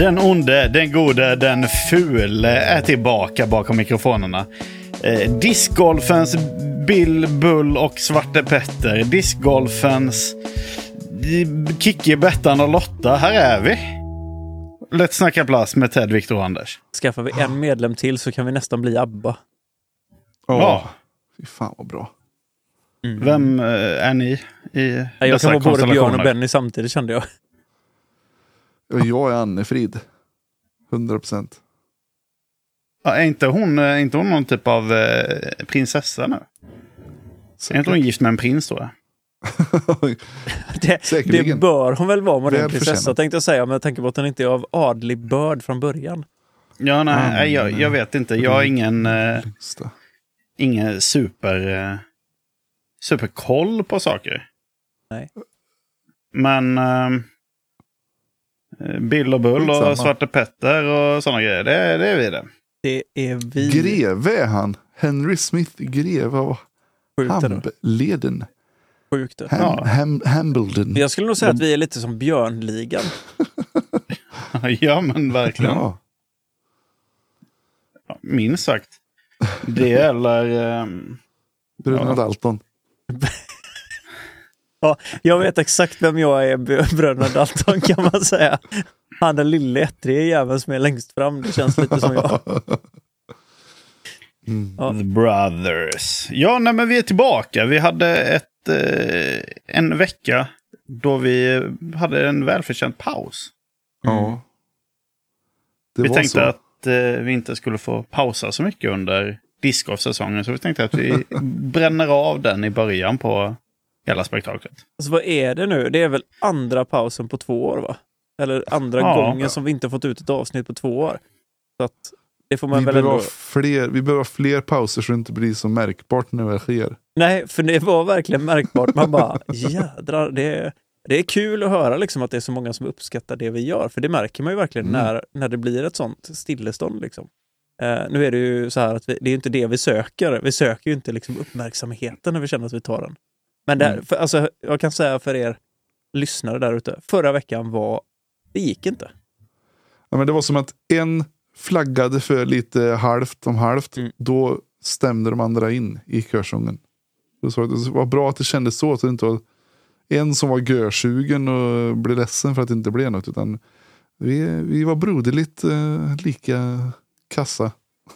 Den onde, den gode, den fule är tillbaka bakom mikrofonerna. Discgolfens Bill, Bull och Svarte Petter. Discgolfens Kicki, Bettan och Lotta. Här är vi. Lätt snacka plats med Ted, Viktor och Anders. Skaffar vi en medlem till så kan vi nästan bli ABBA. Ja. Fy fan vad bra. Mm. Vem är ni i jag kan vara både Björn och Benny samtidigt, kände jag. Jag är Anne-Frid. 100%. Ja, är inte hon någon typ av prinsessa nu? Är inte hon gift med en prins då? det bör hon väl vara med en prinsessa, tänkte jag säga. Men jag tänker på att hon inte är av adlig börd från början. Ja, nej, jag vet inte. Jag har ingen superkoll på saker. Nej. Men Bill och Bull och Svarte Petter och sådana grejer, det är vi det. Det är vi. Greve är han. Henry Smith Greve av Hamleden. Sjukt. Hambledon. Jag skulle nog säga att vi är lite som Björnligan. Ja, men verkligen. Ja. Minst sagt. Det eller Bröderna Dalton. Ja, jag vet exakt vem jag är, Bröderna Dalton, kan man säga. Han är lille ettrige jäveln som är längst fram. Det känns lite som jag. Ja. The Brothers. Ja, nej, men vi är tillbaka. Vi hade en vecka då vi hade en välförtjänt paus. Ja. Vi tänkte att vi inte skulle få pausa så mycket under discgolfsäsongen, så vi tänkte att vi bränner av den i början på hela spektaklet. Alltså vad är det nu? Det är väl andra pausen på 2 år, va? Eller andra gången som vi inte fått ut ett avsnitt på 2 år. Så att det får man väl ändå... Vi behöver fler pauser så det inte blir så märkbart när det sker. Nej, för det var verkligen märkbart. Man bara, jädrar, det är kul att höra liksom att det är så många som uppskattar det vi gör. För det märker man ju verkligen när det blir ett sånt stillestånd liksom. Nu är det ju så här att det är inte det vi söker. Vi söker ju inte liksom uppmärksamheten när vi känner att vi tar den. Men alltså, jag kan säga för er lyssnare där ute, förra veckan det gick inte. Ja, men det var som att en flaggade för lite halvt om halvt. Då stämde de andra in i körsången. Det var bra att det kändes så att det inte var en som var görsugen och blev ledsen för att det inte blev något, utan vi var broderligt lika kassa.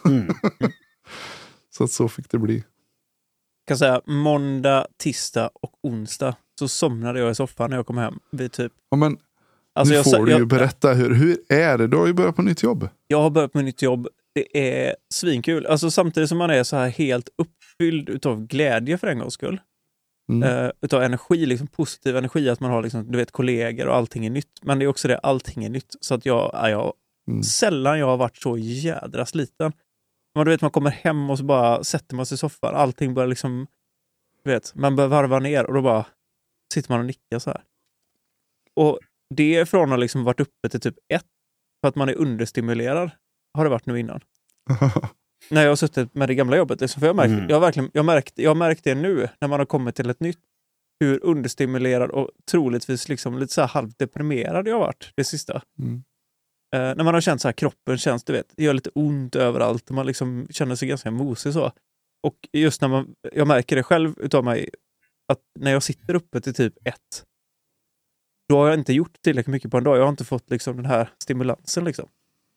Så fick det bli. Jag kan säga måndag, tisdag och onsdag så somnade jag i soffan när jag kom hem vid typ. Ja, men alltså nu får du ju berätta hur är det? Du har ju börjat på nytt jobb. Jag har börjat på nytt jobb. Det är svinkul. Alltså samtidigt som man är så här helt uppfylld utav glädje för en gångs skull. Utav energi, liksom positiv energi, att man har liksom, du vet, kollegor och allting är nytt. Men det är också det, allting är nytt. Så att sällan jag har varit så jädra sliten. Men du vet, man kommer hem och så bara sätter man sig i soffan. Allting börjar liksom, du vet, man börjar varva ner och då bara sitter man och nickar så här. Och det är från att liksom varit uppe till typ 1 för att man är understimulerad, har det varit nu innan. När jag har suttit med det gamla jobbet, liksom, för jag har märkt det nu när man har kommit till ett nytt, hur understimulerad och troligtvis liksom lite så här halvdeprimerad jag har varit det sista. När man har känt så här, kroppen känns, du vet, det gör lite ont överallt och man liksom känner sig ganska mosig så. Och just när jag märker det själv utav mig, att när jag sitter uppe till typ 1, då har jag inte gjort tillräckligt mycket på en dag. Jag har inte fått liksom den här stimulansen liksom.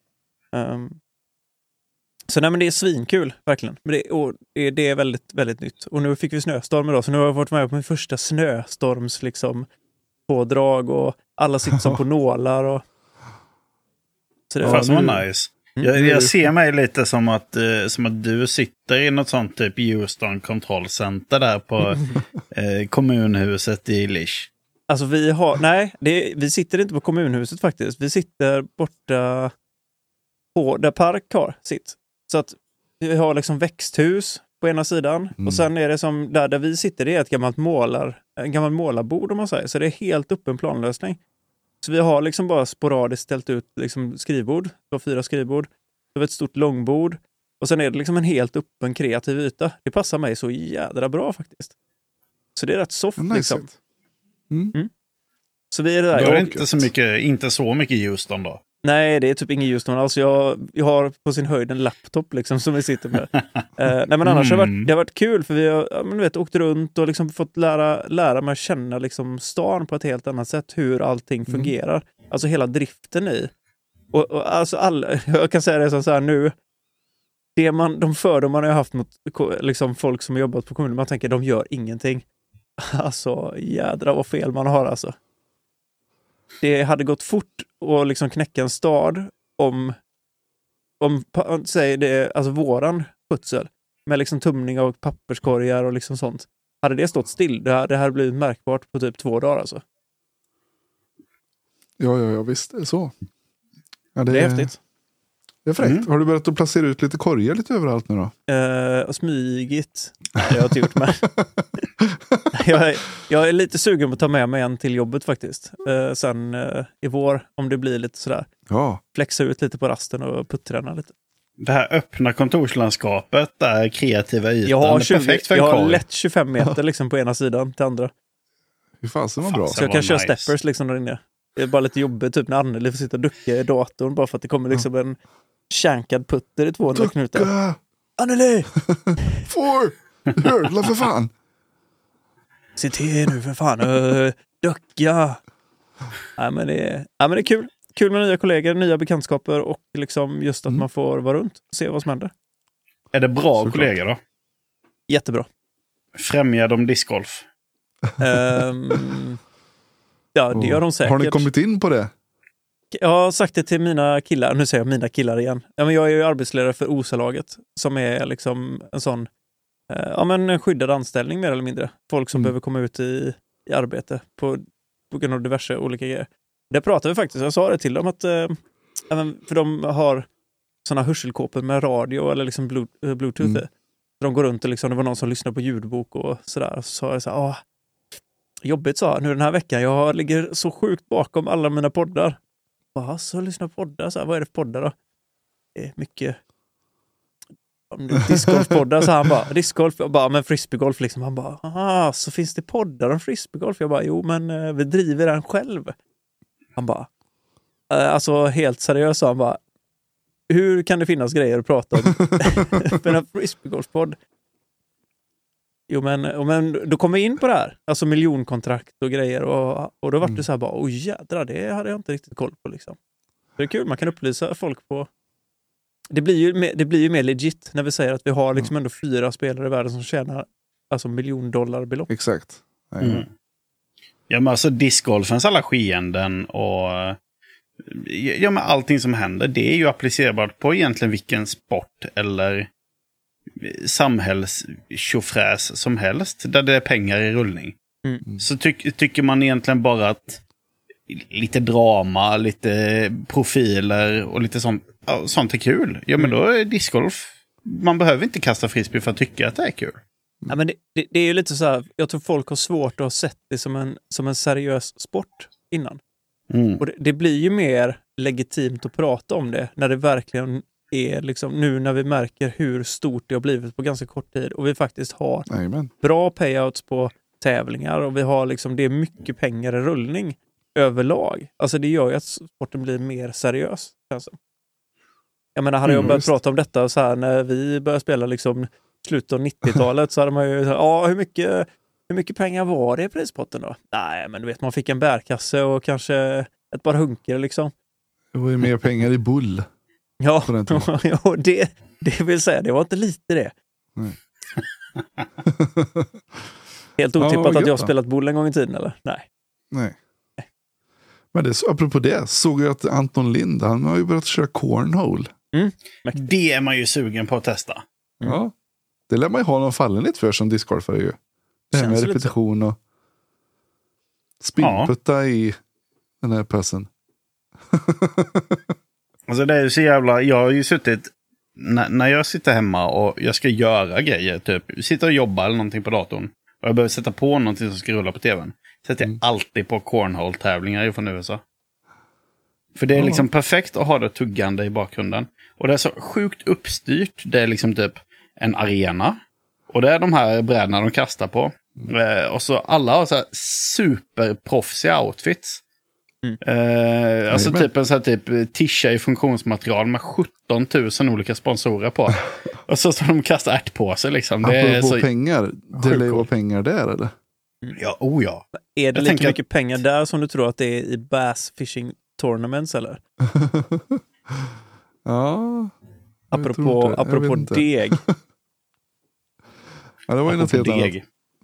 Så nej, men det är svinkul, verkligen. Men det är väldigt, väldigt nytt. Och nu fick vi snöstorm idag, så nu har jag varit med på min första snöstorms liksom pådrag och alla sitter som på nålar och så det var nice. Jag ser mig lite som att du sitter i något sånt typ Houston kontrollcenter där på kommunhuset i Lish. Alltså vi sitter inte på kommunhuset faktiskt. Vi sitter borta på där Park har sitt. Så att vi har liksom växthus på ena sidan. Och sen är det som där vi sitter, det är ett gammalt målarbord om man säger. Så det är helt öppen planlösning. Så vi har liksom bara sporadiskt ställt ut liksom skrivbord. Vi har 4 skrivbord. Vi har ett stort långbord. Och sen är det liksom en helt öppen kreativ yta. Det passar mig så jädra bra faktiskt. Så det är rätt soft liksom. Så vi är där. Det är inte så mycket Houston då. Nej, det är typ ingen ljus. Alltså jag har på sin höjd en laptop liksom som vi sitter med. Nej, men annars har det varit kul för vi har åkt runt och liksom fått lära mig att känna liksom stan på ett helt annat sätt, hur allting fungerar. Alltså hela driften i. Och alltså jag kan säga det så här nu. De fördomar jag har haft mot liksom folk som har jobbat på kommunen, man tänker de gör ingenting. Alltså jädra vad fel man har alltså. Det hade gått fort att liksom knäcka en stad om säg det, alltså våran skötsel med liksom tumning av papperskorgar och liksom sånt. Hade det stått still, det hade blivit märkbart på typ 2 dagar alltså. Ja, visst, det är så. Ja, det är häftigt. Det är fräckt. Har du börjat att placera ut lite korgar lite överallt nu då? Och smygigt. Nej, det har jag inte gjort med. jag är lite sugen på att ta med mig en till jobbet faktiskt. Sen i vår, om det blir lite sådär. Ja. Flexa ut lite på rasten och putträna lite. Det här öppna kontorslandskapet, där kreativa ytan, jag har perfekt för en jag korg. har lätt 25 meter liksom på ena sidan till andra. Hur fasen var bra. Så jag kan köra steppers liksom där inne. Det är bara lite jobbigt typ när Anneli får sitta och ducka i datorn bara för att det kommer liksom en känkad putter i 200 knutar. Anneli! Får! Hörla för fan! Se till nu för fan. Ducka! Nej men det är kul. Kul med nya kollegor, nya bekantskaper och liksom just att man får vara runt och se vad som händer. Är det bra kollegor då? Jättebra. Främjar de discgolf? Ja, det gör de säkert. Har ni kommit in på det? Jag har sagt det till mina killar. Nu säger jag mina killar igen. Ja, men jag är ju arbetsledare för OSA-laget som är liksom en sån en skyddad anställning mer eller mindre. Folk som behöver komma ut i arbete på grund av diverse olika grejer. Det pratade vi faktiskt. Jag sa det till dem att för de har såna hörselkåpor med radio eller liksom Bluetooth. De går runt och liksom, det var någon som lyssnar på ljudbok och sådär. Så sa jag så här, jobbigt sa nu den här veckan. Jag ligger så sjukt bakom alla mina poddar. Så lyssnar på poddar. Så här, vad är det för poddar då? Det är mycket discgolfpoddar. Så han bara, discgolf. Jag bara, men frisbeegolf liksom. Han bara, så finns det poddar om frisbeegolf? Jag bara, jo men vi driver den själv. Han bara, alltså helt seriöst. Han bara, hur kan det finnas grejer att prata om för en frisbeegolfpodd? Jo men då kommer vi in på det här. Alltså miljonkontrakt och grejer. Och då var det så här bara, jädrar, det hade jag inte riktigt koll på liksom. Det är kul, man kan upplysa folk på. Det blir ju mer legit när vi säger att vi har liksom ändå 4 spelare i världen som tjänar alltså $1,000,000-belopp. Exakt. Ja, men alltså discgolfens alla skeenden och men allting som händer, det är ju applicerbart på egentligen vilken sport eller samhällstjofräs som helst där det är pengar i rullning. Så tycker man egentligen bara att lite drama, lite profiler och lite sånt är kul. Ja, men då är discgolf, man behöver inte kasta frisbee för att tycka att det är kul. Ja, men det är ju lite så här, jag tror folk har svårt att ha sett det som en seriös sport innan. Och det blir ju mer legitimt att prata om det när det verkligen är liksom, nu när vi märker hur stort det har blivit på ganska kort tid och vi faktiskt har bra payouts på tävlingar och vi har liksom, det är mycket pengar i rullning överlag. Alltså det gör ju att sporten blir mer seriös. Alltså. Jag menar, hade jag börjat prata om detta så här när vi började spela liksom slutet av 90-talet så hade man ju hur mycket pengar var det i prispotten då? Nej, men du vet, man fick en bärkasse och kanske ett par hunker liksom. Det var ju mer pengar i bull. Ja, det vill säga, det var inte lite det. Helt otippat att jag har spelat bull en gång i tiden, eller? Nej. Men apropå det, såg jag att Anton Lind, han har ju börjat köra cornhole. Det är man ju sugen på att testa. Ja, det lär man ju ha någon fallenhet för som discgolfare ju. Det här med repetition och spinputta i den här pösen. Alltså det är ju så jävla, jag har ju suttit när jag sitter hemma och jag ska göra grejer, typ sitta och jobba eller någonting på datorn och jag behöver sätta på någonting som ska rulla på tvn. Sätter jag alltid på cornhole-tävlingar från USA. För det är liksom perfekt att ha det tuggande i bakgrunden. Och det är så sjukt uppstyrt. Det är liksom typ en arena. Och det är de här brädorna de kastar på. Och så alla har så här superproffsiga outfits. Alltså typ en sån här typ tisha i funktionsmaterial med 17 000 olika sponsorer på. Och så de kastar ärtpåse liksom. Det är så pengar, det lär vara pengar där eller? Ja, ja. Är det lika mycket pengar där som du tror att det är i bass fishing tournaments eller? Ja. Apropå deg. Ja, det var ju något helt annat.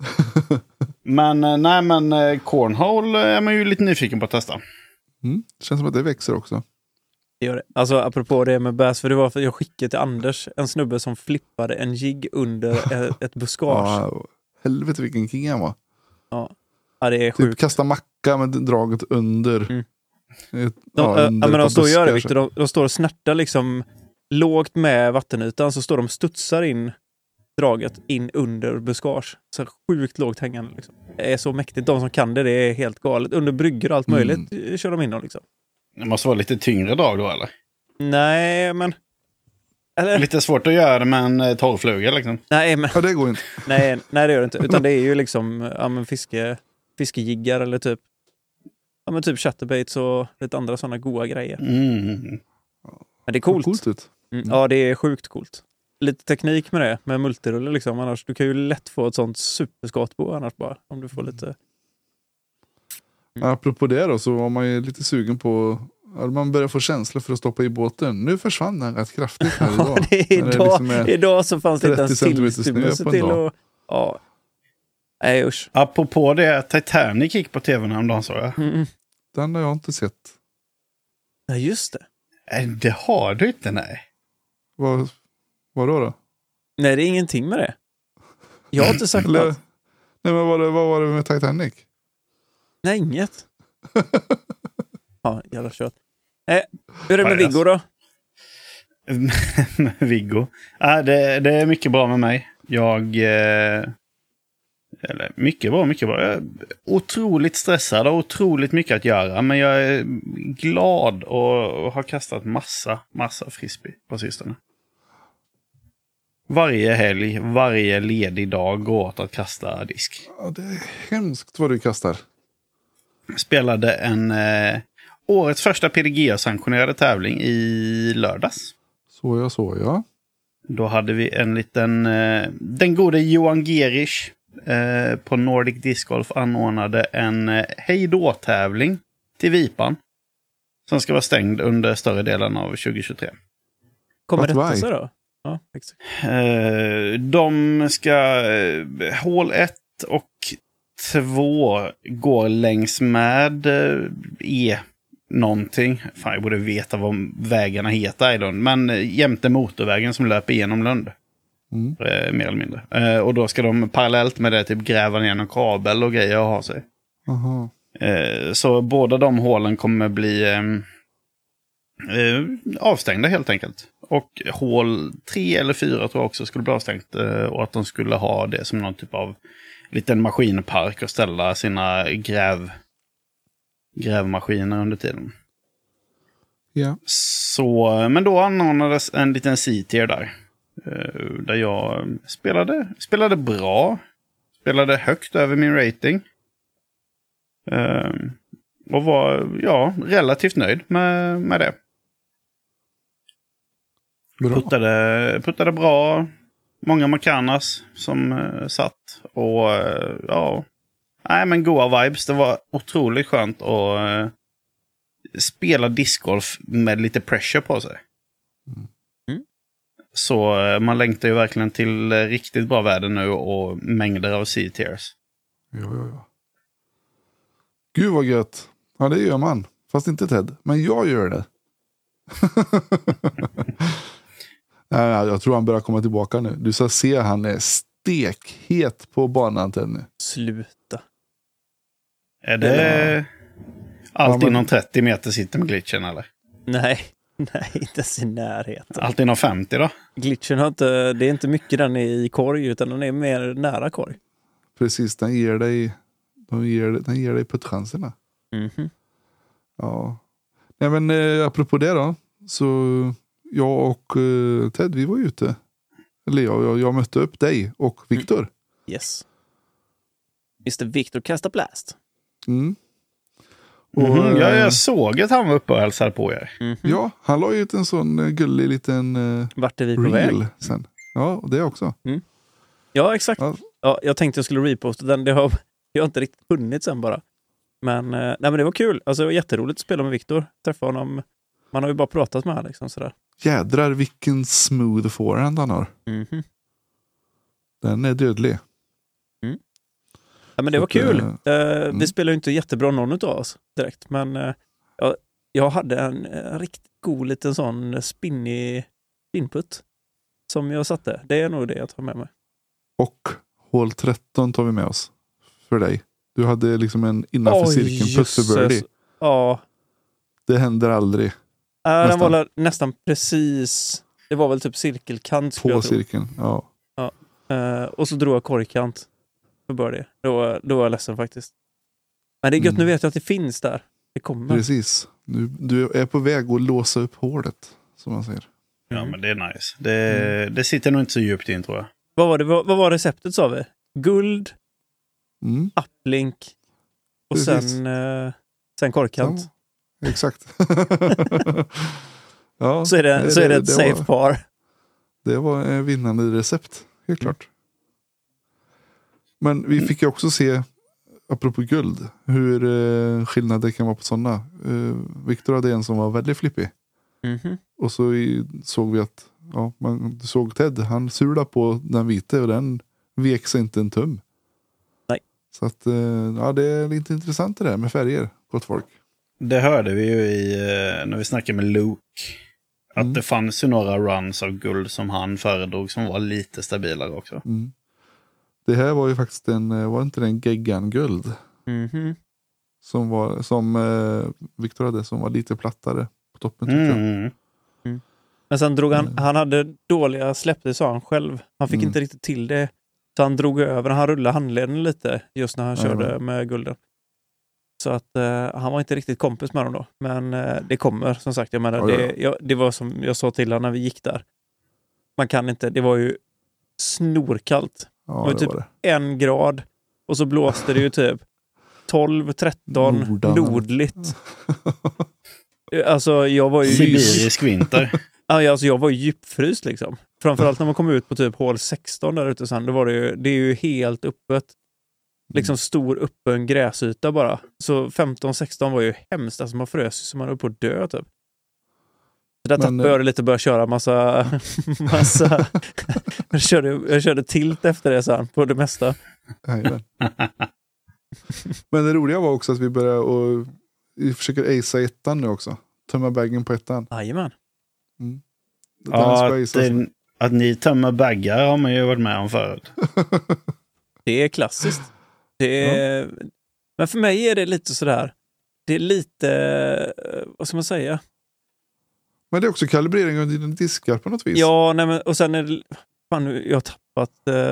Men cornhole är man ju lite nyfiken på att testa. Känns som att det växer också. Det gör det. Alltså apropå det med bass, för det var för jag skickade till Anders en snubbe som flippade en jigg under ett buskage. Ja, helvete vilken king han var. Ja, det är sjukt. Typ kasta macka med draget under. Men de står och gör det, Victor. De står och snärtar liksom lågt med vattenytan, så står de och studsar in draget in under buskage. Så sjukt lågt hängande liksom. Det är så mäktigt. De som kan det är helt galet. Under brygger och allt möjligt kör de in dem liksom. Det måste vara lite tyngre drag då eller? Nej, men... Eller... Lite svårt att göra det med en torrfluga liksom. Nej, men... Ja, det går inte. nej, det gör det inte. Utan det är ju liksom fiskejiggar eller typ typ chatterbaits och lite andra sådana goda grejer. Men det är coolt. Coolt ut. Ja, det är sjukt coolt. Lite teknik med det, med multirulle liksom. Annars, du kan ju lätt få ett sånt superskott på annars bara. Om du får lite... Apropå det då, så var man ju lite sugen på... Man börjar få känsla för att stoppa i båten. Nu försvann den rätt kraftigt här idag. Idag så fanns det inte ens tillstymmelse till och... Ja. Nej, usch. Apropå det, Titanic gick på tv häromdagen, så jag. Den har jag inte sett. Ja, just det. Det har du inte, nej. Vadå? Nej, det är ingenting med det. Jag har inte sagt något. Nej, men vad var det med Titanic? Nej, inget. Ja, jävla kött. Hur är det med Viggo då? Viggo? Det är mycket bra med mig. Mycket bra. Jag är otroligt stressad och otroligt mycket att göra. Men jag är glad och har kastat massa frisbee på sistone. Varje helg, varje ledig dag går åt att kasta disk. Ja, det är hemskt vad du kastar. Spelade årets första PDGA-sanktionerade tävling i lördags. Så ja. Då hade vi en liten... den gode Johan Gerisch på Nordic Disc Golf anordnade en hejdå-tävling till Vipan. Som ska vara stängd under större delen av 2023. Kommer detta sig då? Ja, exakt. De ska... hål 1 och 2 går längs med någonting. Fan, jag borde veta vad vägarna heter i Lund. Men jämte motorvägen som löper igenom Lund. Mer eller mindre. Och då ska de parallellt med det typ gräva ner någon kabel och grejer och ha sig. Så båda de hålen kommer bli avstängda helt enkelt. Och hål 3 eller 4 tror jag också skulle bli avstängt. Och att de skulle ha det som någon typ av liten maskinpark och ställa sina grävmaskiner under tiden. Ja. Så, men då anordnades en liten C-tier där. Där jag spelade bra. Spelade högt över min rating. Och var relativt nöjd med det. Bra. Puttade bra. Många Marcanas som satt. Och men goa vibes. Det var otroligt skönt att spela discgolf med lite pressure på sig. Så man längtar ju verkligen till riktigt bra väder nu och mängder av C-tiers. Ja. Gud vad gött. Ja, det gör man. Fast inte Ted. Men jag gör det. Nej, jag tror han börjar komma tillbaka nu. Du ska se, han är stekhet på banan Ted nu. Sluta. Är det allt inom 30 meter sitter med glitchen eller? Nej, inte ens i närheten. Allt inom 50 då? Glitchen har inte, det är inte mycket den är i korg utan den är mer nära korg. Precis, den ger dig puttchanserna. Ja. Nej, men apropå det då, så jag och Ted, vi var ute. Eller jag mötte upp dig och Viktor. Yes. Mr. Victor Kastaplast. Jag såg att han var uppe och hälsade på er. Ja, han la ju ut en sån gullig liten Vart är vi på väg? sen. Ja, och det också. Ja, exakt. Ja, jag tänkte jag skulle reposta den. Jag har inte riktigt hunnit sen bara. Men det var kul. Alltså, det var jätteroligt att spela med Viktor. Träffa honom. Man har ju bara pratat med honom. Liksom, sådär. Jädrar vilken smooth forehand han har. Den är dödlig. Ja, men det var kul. Vi spelar ju inte jättebra någon av oss direkt. Men jag hade en riktigt god liten sån spinnig input som jag satte. Det är nog det jag tar med mig. Och hål 13 tar vi med oss för dig. Du hade liksom en innanför cirkeln putt för birdie. Ja. Det händer aldrig. Den var nästan precis. Det var väl typ cirkelkant. På cirkeln, ja. Och så drog jag korgkant för birdie. Då var jag ledsen faktiskt. Men det är gött, nu vet jag att det finns där. Det kommer. Precis. Du är på väg att låsa upp hålet, som man säger. Ja, men det är nice. Det sitter nog inte så djupt in, tror jag. Vad var receptet, sa vi? Guld, uplink och sen korkant. Ja, exakt. Ja, så är det ett safe par. Det var en vinnande recept, helt klart. Men vi fick ju också se, apropå guld, hur skillnader kan vara på sådana. Viktor hade en som var väldigt flippig. Och så såg vi att man såg Ted, han surlade på den vita och den vek sig inte en tum. Nej. Så att det är lite intressant det där med färger, gott folk. Det hörde vi ju när vi snackade med Luke. Att det fanns ju några runs av guld som han föredrog som var lite stabilare också. Det här var ju faktiskt var inte den geggan guld? Som Viktor hade, som var lite plattare på toppen, tycker jag. Men sen drog han hade dåliga släpp, det sa han själv. Han fick inte riktigt till det. Så han drog över, han rullade handleden lite just när han körde med gulden. Så att han var inte riktigt kompis med dem då. Men det kommer, som sagt. Jag menar, det var som jag sa till honom när vi gick där. Man kan inte, det var ju snorkallt. Ja, det var typ 1 grad. Och så blåste det ju typ 12-13 nordligt. Alltså jag var ju... Sibirisk vinter. Alltså jag var ju djupfryst liksom. Framförallt när man kom ut på typ hål 16 där ute sen. Då var det är ju helt öppet. Liksom stor öppen gräsyta bara. Så 15-16 var ju hemskt. Alltså man frös så man var på att dö typ. Så där tappade jag lite och började köra massa jag körde tilt efter det sen på det mesta. Men det roliga var också att vi började och vi försöker acea ettan nu också. Tömma baggen på ettan. Jajamän. Ja, att ni tömmer baggar har man ju varit med om förut. Det är klassiskt. Men för mig är det lite sådär. Det är lite, vad ska man säga? Men det är också kalibrering av dina diskar på något vis. Ja, nej, men, och sen är det, fan, jag har tappat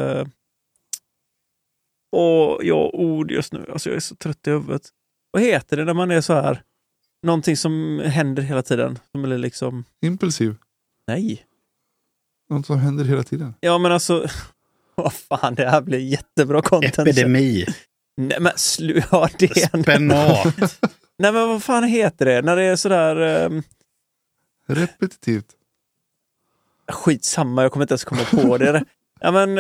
ord just nu. Alltså jag är så trött i huvudet. Vad heter det när man är så här? Någonting som händer hela tiden. Som är liksom... Impulsiv? Nej. Något som händer hela tiden? Ja, men alltså... Vad fan, det här blir jättebra content. Epidemi. Nej, men ja, det är... Spenat. Nej, men vad fan heter det? När det är sådär... Repetitivt. Skitsamma, jag kommer inte ens komma på det. Ja, men...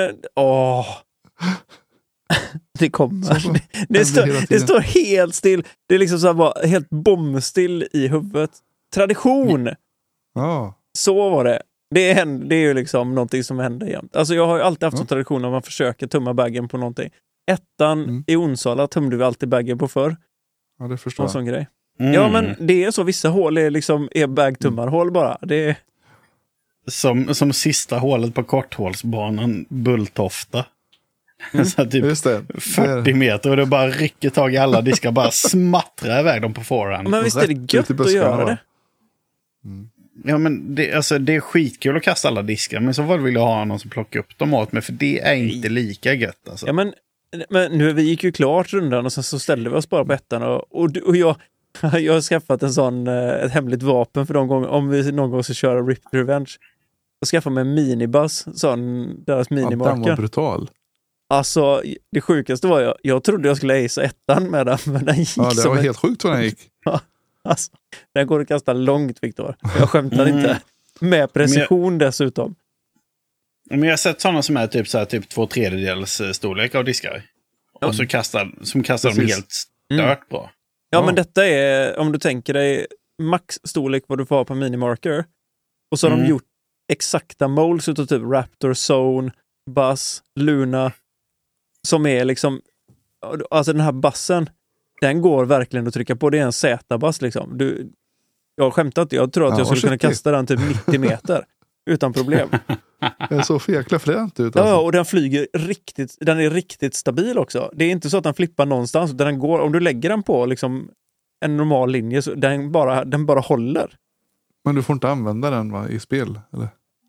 Det kommer. Det står helt still. Det är liksom så här bara helt bombstill i huvudet. Tradition. Ja. Så var det. Det är ju liksom någonting som händer jämt. Alltså jag har ju alltid haft en tradition om man försöker tumma baggen på någonting. Ettan i Onsala tömde vi alltid baggen på förr. Ja, det förstår jag. En sån grej. Ja, men det är så. Vissa hål är bagtummarhål bara. Det är... Som sista hålet på korthålsbanan Bulltofta. Så typ just det. 40 meter och det bara rycker tag i alla diskar, bara smattrar iväg dem på forehand. Men visst är det gött att göra det? Ja, men det är skitkul att kasta alla diskar, men så vill jag ha någon som plockar upp dem åt mig, för det är inte lika gött alltså. Ja, men nu, vi gick ju klart rundan och sen så ställde vi oss bara på ettan och jag har skaffat ett hemligt vapen för de gånger, om vi någon gång ska köra Ripped Revenge. Jag skaffade mig en minibus, sån deras minimarker. Den var brutal. Alltså, det sjukaste var jag trodde jag skulle acea ettan med den, men den gick det var helt sjukt vad den gick. Alltså, den går att kasta långt, Viktor. Jag skämtar inte. Med precision dessutom. Men jag har sett sådana som är typ 2/3 storlek av diskar. Och så kastar de helt stört bra. Ja, men detta är, om du tänker dig maxstorlek vad du får ha på minimarker. Och så har de gjort exakta molds utav typ Raptor, Zone, Buzz, Luna. Som är liksom, alltså den här bassen, den går verkligen att trycka på. Det är en Z-bass liksom. Jag har skämtat, jag tror att jag skulle kunna kasta den typ 90 meter. Utan problem. Det är så jäkla fränt ut. Ja, och den flyger den är riktigt stabil också. Det är inte så att den flippar någonstans. Den går, om du lägger den på liksom en normal linje så den bara håller. Men du får inte använda den i spel, eller?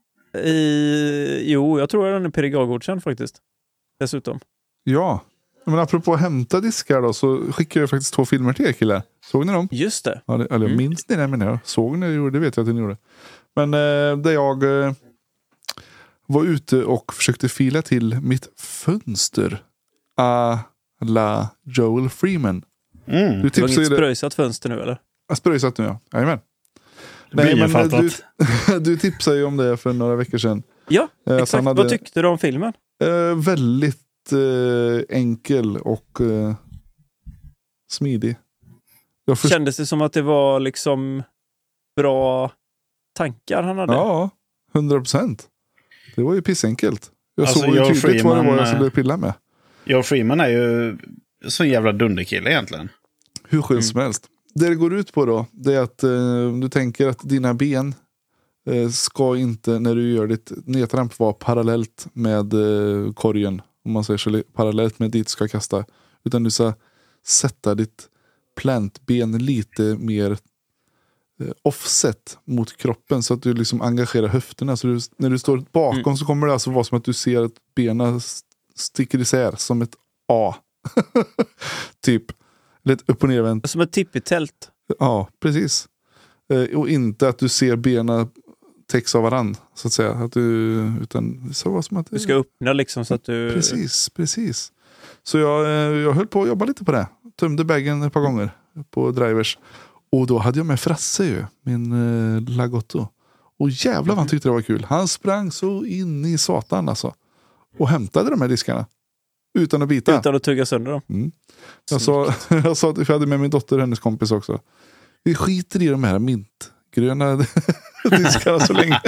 Jo, jag tror att den är PDGA-godkänd faktiskt. Dessutom. Ja, men apropå att hämta diskar då, så skickade jag faktiskt 2 filmer till er killar. Såg ni dem? Just det. Eller minns ni det, menar jag. Såg ni det? Det vet jag att ni gjorde. Men där jag var ute och försökte fila till mitt fönster la Joel Freeman. Du var inget spröjsat fönster nu, eller? Spröjsat nu, ja. Jajamän. Nej, men du tipsade ju om det för några veckor sedan. Ja, exakt. Vad tyckte du om filmen? Väldigt enkel och smidig. Kändes det som att det var liksom bra tankar han hade? Ja, 100%. Det var ju pissenkelt. Jag såg ju tydligt vad det var jag skulle pilla med. Joel Freeman är ju så jävla dunderkille egentligen. Hur skönt som helst. Det går ut på då, det är att du tänker att dina ben ska inte, när du gör ditt nedtramp, vara parallellt med korgen. Om man säger så, parallellt med dit du ska kasta. Utan du ska sätta ditt plantben lite mer offset mot kroppen, så att du liksom engagerar höfterna. Så när du står bakom så kommer det alltså vara som att du ser att benen sticker isär som ett A. Typ. Lite upp och nervänt. Som ett tippitält. Ja, precis. Och inte att du ser benen täcks av varann, så att säga. Utan så var som att du ska öppna liksom så att du... Precis. Så jag höll på att jobba lite på det. Tömde baggen ett par gånger på drivers. Och då hade jag med Frasse ju, min Lagotto. Och jävlar vad han tyckte det var kul. Han sprang så in i satan alltså. Och hämtade de här diskarna. Utan att bita. Utan att tugga sönder dem. Jag sa att jag hade med min dotter och hennes kompis också. Vi skiter i de här mintgröna diskarna så länge.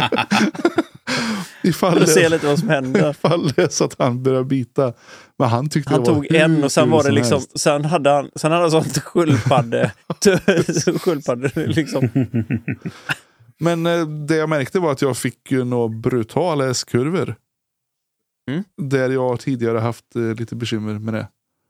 Ifall se lite vad som händer. Ifall det så att han börjar bita. Men han tyckte han det var tog en och sen var det liksom helst. Sen hade han sånt sköldpadde liksom. Men det jag märkte var att jag fick ju några brutala S-kurvor. Där jag tidigare haft lite bekymmer med det.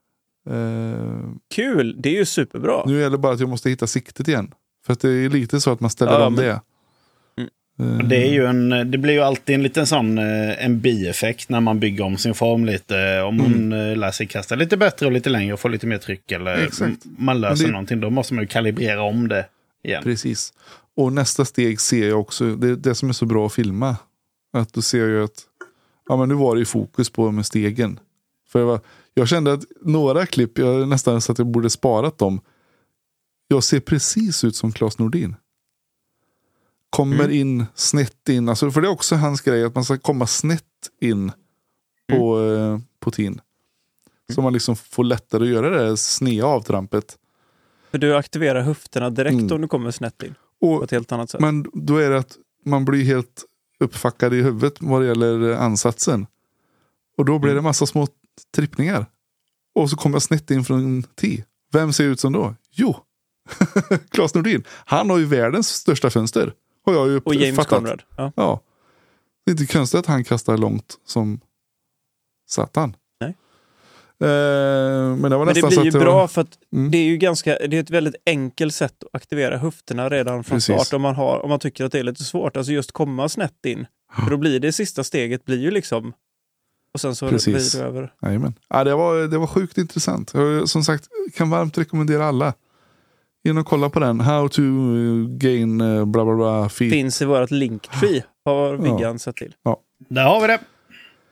Kul, det är ju superbra. Nu är det bara att jag måste hitta siktet igen. För att det är lite så att man ställer om det. Det är ju det blir ju alltid en liten sån en bieffekt när man bygger om sin form lite. Om man lär sig kasta lite bättre och lite längre och får lite mer tryck. Eller man löser någonting, då måste man ju kalibrera om det igen. Precis. Och nästa steg ser jag också, det som är så bra att filma. Att du ser ju att men nu var det ju fokus på med stegen. För jag kände att några klipp, jag nästan så att jag borde sparat dem. Jag ser precis ut som Claes Nordin. Kommer in snett in. Alltså, för det är också hans grej att man ska komma snett in på tin. Så man liksom får lättare att göra det snea avtrampet. För du aktiverar höfterna direkt om du kommer snett in. På ett helt annat sätt. Men då är det att man blir helt uppfackad i huvudet vad det gäller ansatsen. Och då blir det massa små trippningar. Och så kommer jag snett in från T. Vem ser ut som då? Jo, Claes Nordin. Han har ju världens största fönster. Har jag ju och James Conrad. Ja. Det är inte konstigt att han kastar långt som satan. Nej. Men det blir ju bra för att det är ju det är ett väldigt enkelt sätt att aktivera höfterna redan från start om man tycker att det är lite svårt. Alltså just komma snett in. För då blir det sista steget blir ju liksom och sen så blir det över. Jajamän. Ja, det var sjukt intressant. Jag, som sagt, kan varmt rekommendera alla. In och kolla på den. How to gain bla bla bla feet. Finns i vårt linktree har Viggan sett till. Ja. Där har vi det.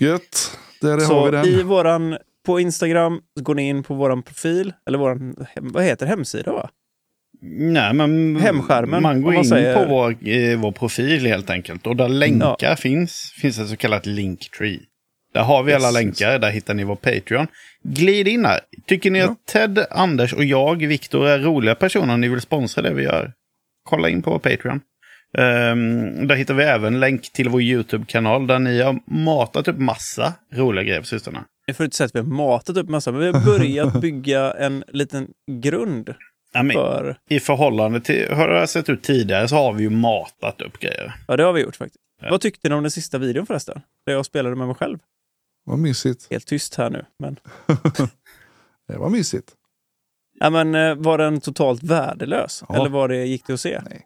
Gött. Har vi den. På Instagram går ni in på våran profil, eller vad heter hemsida, va? Nej, men hemskärmen. Man går in på vår profil helt enkelt. Och där länkar finns det så kallat Linktree. Där har vi alla länkar, där hittar ni vår Patreon. Glid in här. Tycker ni att Ted, Anders och jag, Viktor, är roliga personer och ni vill sponsra det vi gör? Kolla in på vår Patreon. Där hittar vi även länk till vår YouTube-kanal där ni har matat upp massa roliga grejer på systrarna. Jag får inte säga att vi har matat upp massa, men vi har börjat bygga en liten grund. I förhållande till hur det har sett ut tidigare så har vi ju matat upp grejer. Ja, det har vi gjort faktiskt. Ja. Vad tyckte ni om den sista videon förresten? Där jag spelade med mig själv. Vad mysigt. Helt tyst här nu, men... Det var mysigt. Ja, men var den totalt värdelös? Ja. Eller gick det att se? Nej.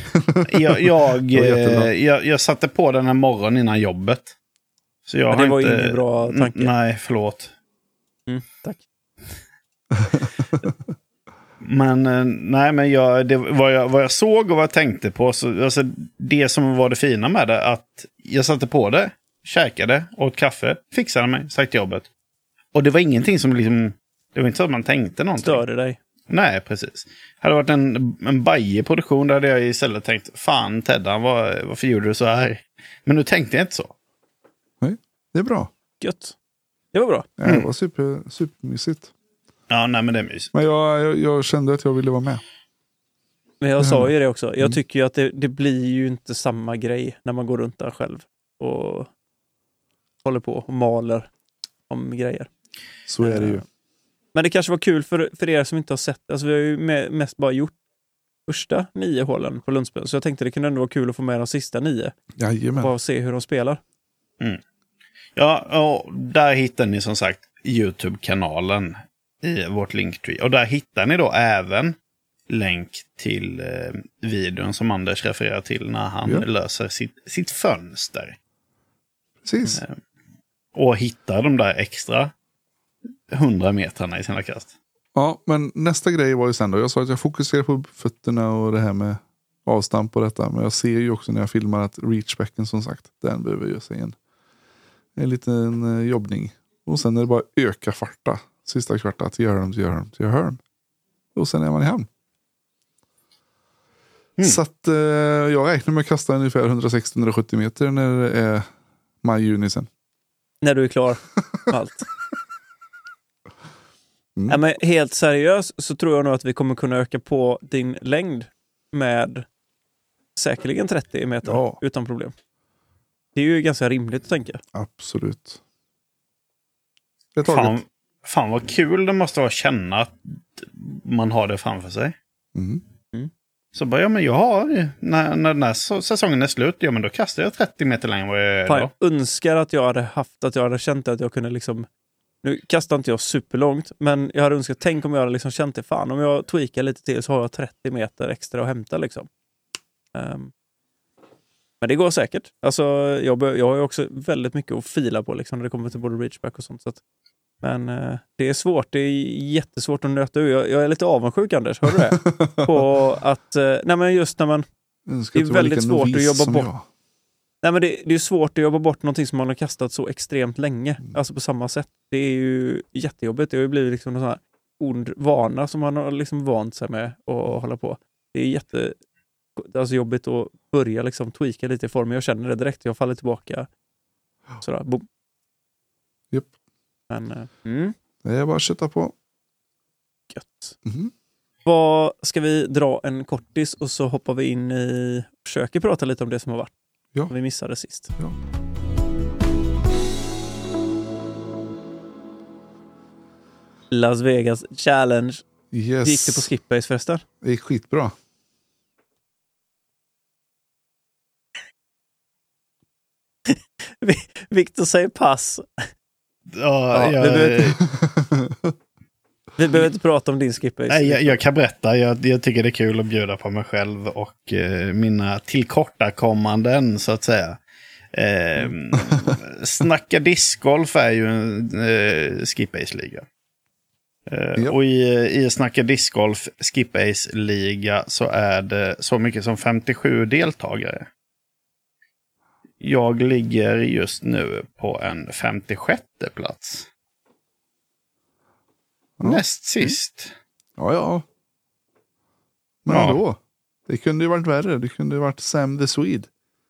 Jag satte på den här morgonen innan jobbet. Så jag det var ingen bra tanke. Nej, förlåt. Tack. Men vad jag såg och vad jag tänkte på, så, alltså, det som var det fina med det, att jag satte på det, käkade, åt kaffe, fixade mig, sagt till jobbet. Och det var ingenting som liksom, det var inte så att man tänkte någonting. Störde dig? Nej, precis. Hade det varit en bajig produktion där hade jag istället tänkt, fan Teddan, varför gjorde du så här? Men nu tänkte jag inte så. Nej, det är bra. Gött. Det var bra. Ja, det var supermysigt. Ja, nej men det är mysigt. Men jag kände att jag ville vara med. Men jag sa ju det också. Jag tycker ju att det blir ju inte samma grej när man går runt där själv och håller på och maler om grejer. Så är det ju. Men det kanske var kul för er som inte har sett. Alltså vi har ju mest bara gjort första 9 hålen på Lundsbyn. Så jag tänkte det kunde ändå vara kul att få med de sista 9. Jajamän. Och se hur de spelar. Mm. Ja, och där hittar ni som sagt YouTube-kanalen i vårt Linktree. Och där hittar ni då även länk till videon som Anders refererar till när han löser sitt fönster. Precis. Och hittar de där extra 100 metrarna i sina kast. Ja, men nästa grej var ju sen då. Jag sa att jag fokuserar på fötterna och det här med avstamp och detta. Men jag ser ju också när jag filmar att reachbacken som sagt, den behöver ju se en liten jobbning. Och sen är det bara öka farta. Sista kvarta till Hörn. Och sen är man i hamn. Så att jag räknar med att kasta ungefär 160-170 meter när det är maj-juni sen. När du är klar med allt. Ja, men helt seriöst så tror jag nog att vi kommer kunna öka på din längd med säkerligen 30 meter utan problem. Det är ju ganska rimligt att tänka. Absolut. Fan vad kul det måste vara att känna att man har det framför sig. Så bara, men jag har, när den här säsongen är slut, men då kastar jag 30 meter längre än vad jag gör. Jag önskar att jag hade känt att jag kunde liksom, nu kastar inte jag superlångt, men jag hade önskat, tänk om jag hade liksom känt det, fan om jag tweakar lite till så har jag 30 meter extra att hämta liksom. Men det går säkert. Alltså, jag har ju också väldigt mycket att fila på liksom, när det kommer till både reachback och sånt. Så att, men det är svårt. Det är jättesvårt att nöta ur. Jag är lite avundsjuk, Anders. Hör du det? På att, nej men just när man... Det är väldigt svårt att jobba bort. Nej men det är svårt att jobba bort någonting som man har kastat så extremt länge. Alltså på samma sätt. Det är ju jättejobbigt. Det har ju blivit liksom en sån här ond vana som man har liksom vant sig med att hålla på. Det är alltså jobbigt att börja liksom tweaka lite i formen. Jag känner det direkt. Jag faller tillbaka. Sådär, boom. Japp. Men, det är bara att köta på. Gött. Vad ska vi dra en kortis och så hoppar vi in i försöker prata lite om det som har varit. Ja. Vi missade sist. Ja. Las Vegas Challenge. Yes. Gick det på Skipbase förresten? Det gick skitbra. Victor säger pass. Vi behöver inte prata om din Skipbase. Nej, jag kan berätta. Jag tycker det är kul att bjuda på mig själv och mina tillkortakommanden så att säga. Snacka discgolf är ju en Skipbase-liga. Och i Snacka discgolf Skipbase-liga så är det så mycket som 57 deltagare. Jag ligger just nu på en 56:e plats. Ja. Näst sist. Ja. Men då? Det kunde ju varit värre. Det kunde ju varit Sam the Swede.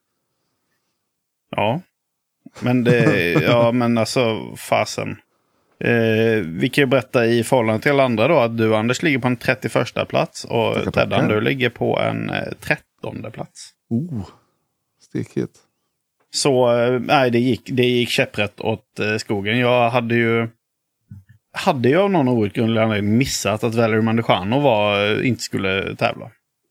Ja. Men men alltså fasen. Vi kan ju berätta i förhållande till andra då att du, Anders, ligger på en 31:a plats och Teddan, du ligger på en 13:e plats. Stekhet. Så nej, det gick käpprätt åt skogen. Jag hade jag av någon outgrundlig anledning missat att Valerie Mandujano inte skulle tävla.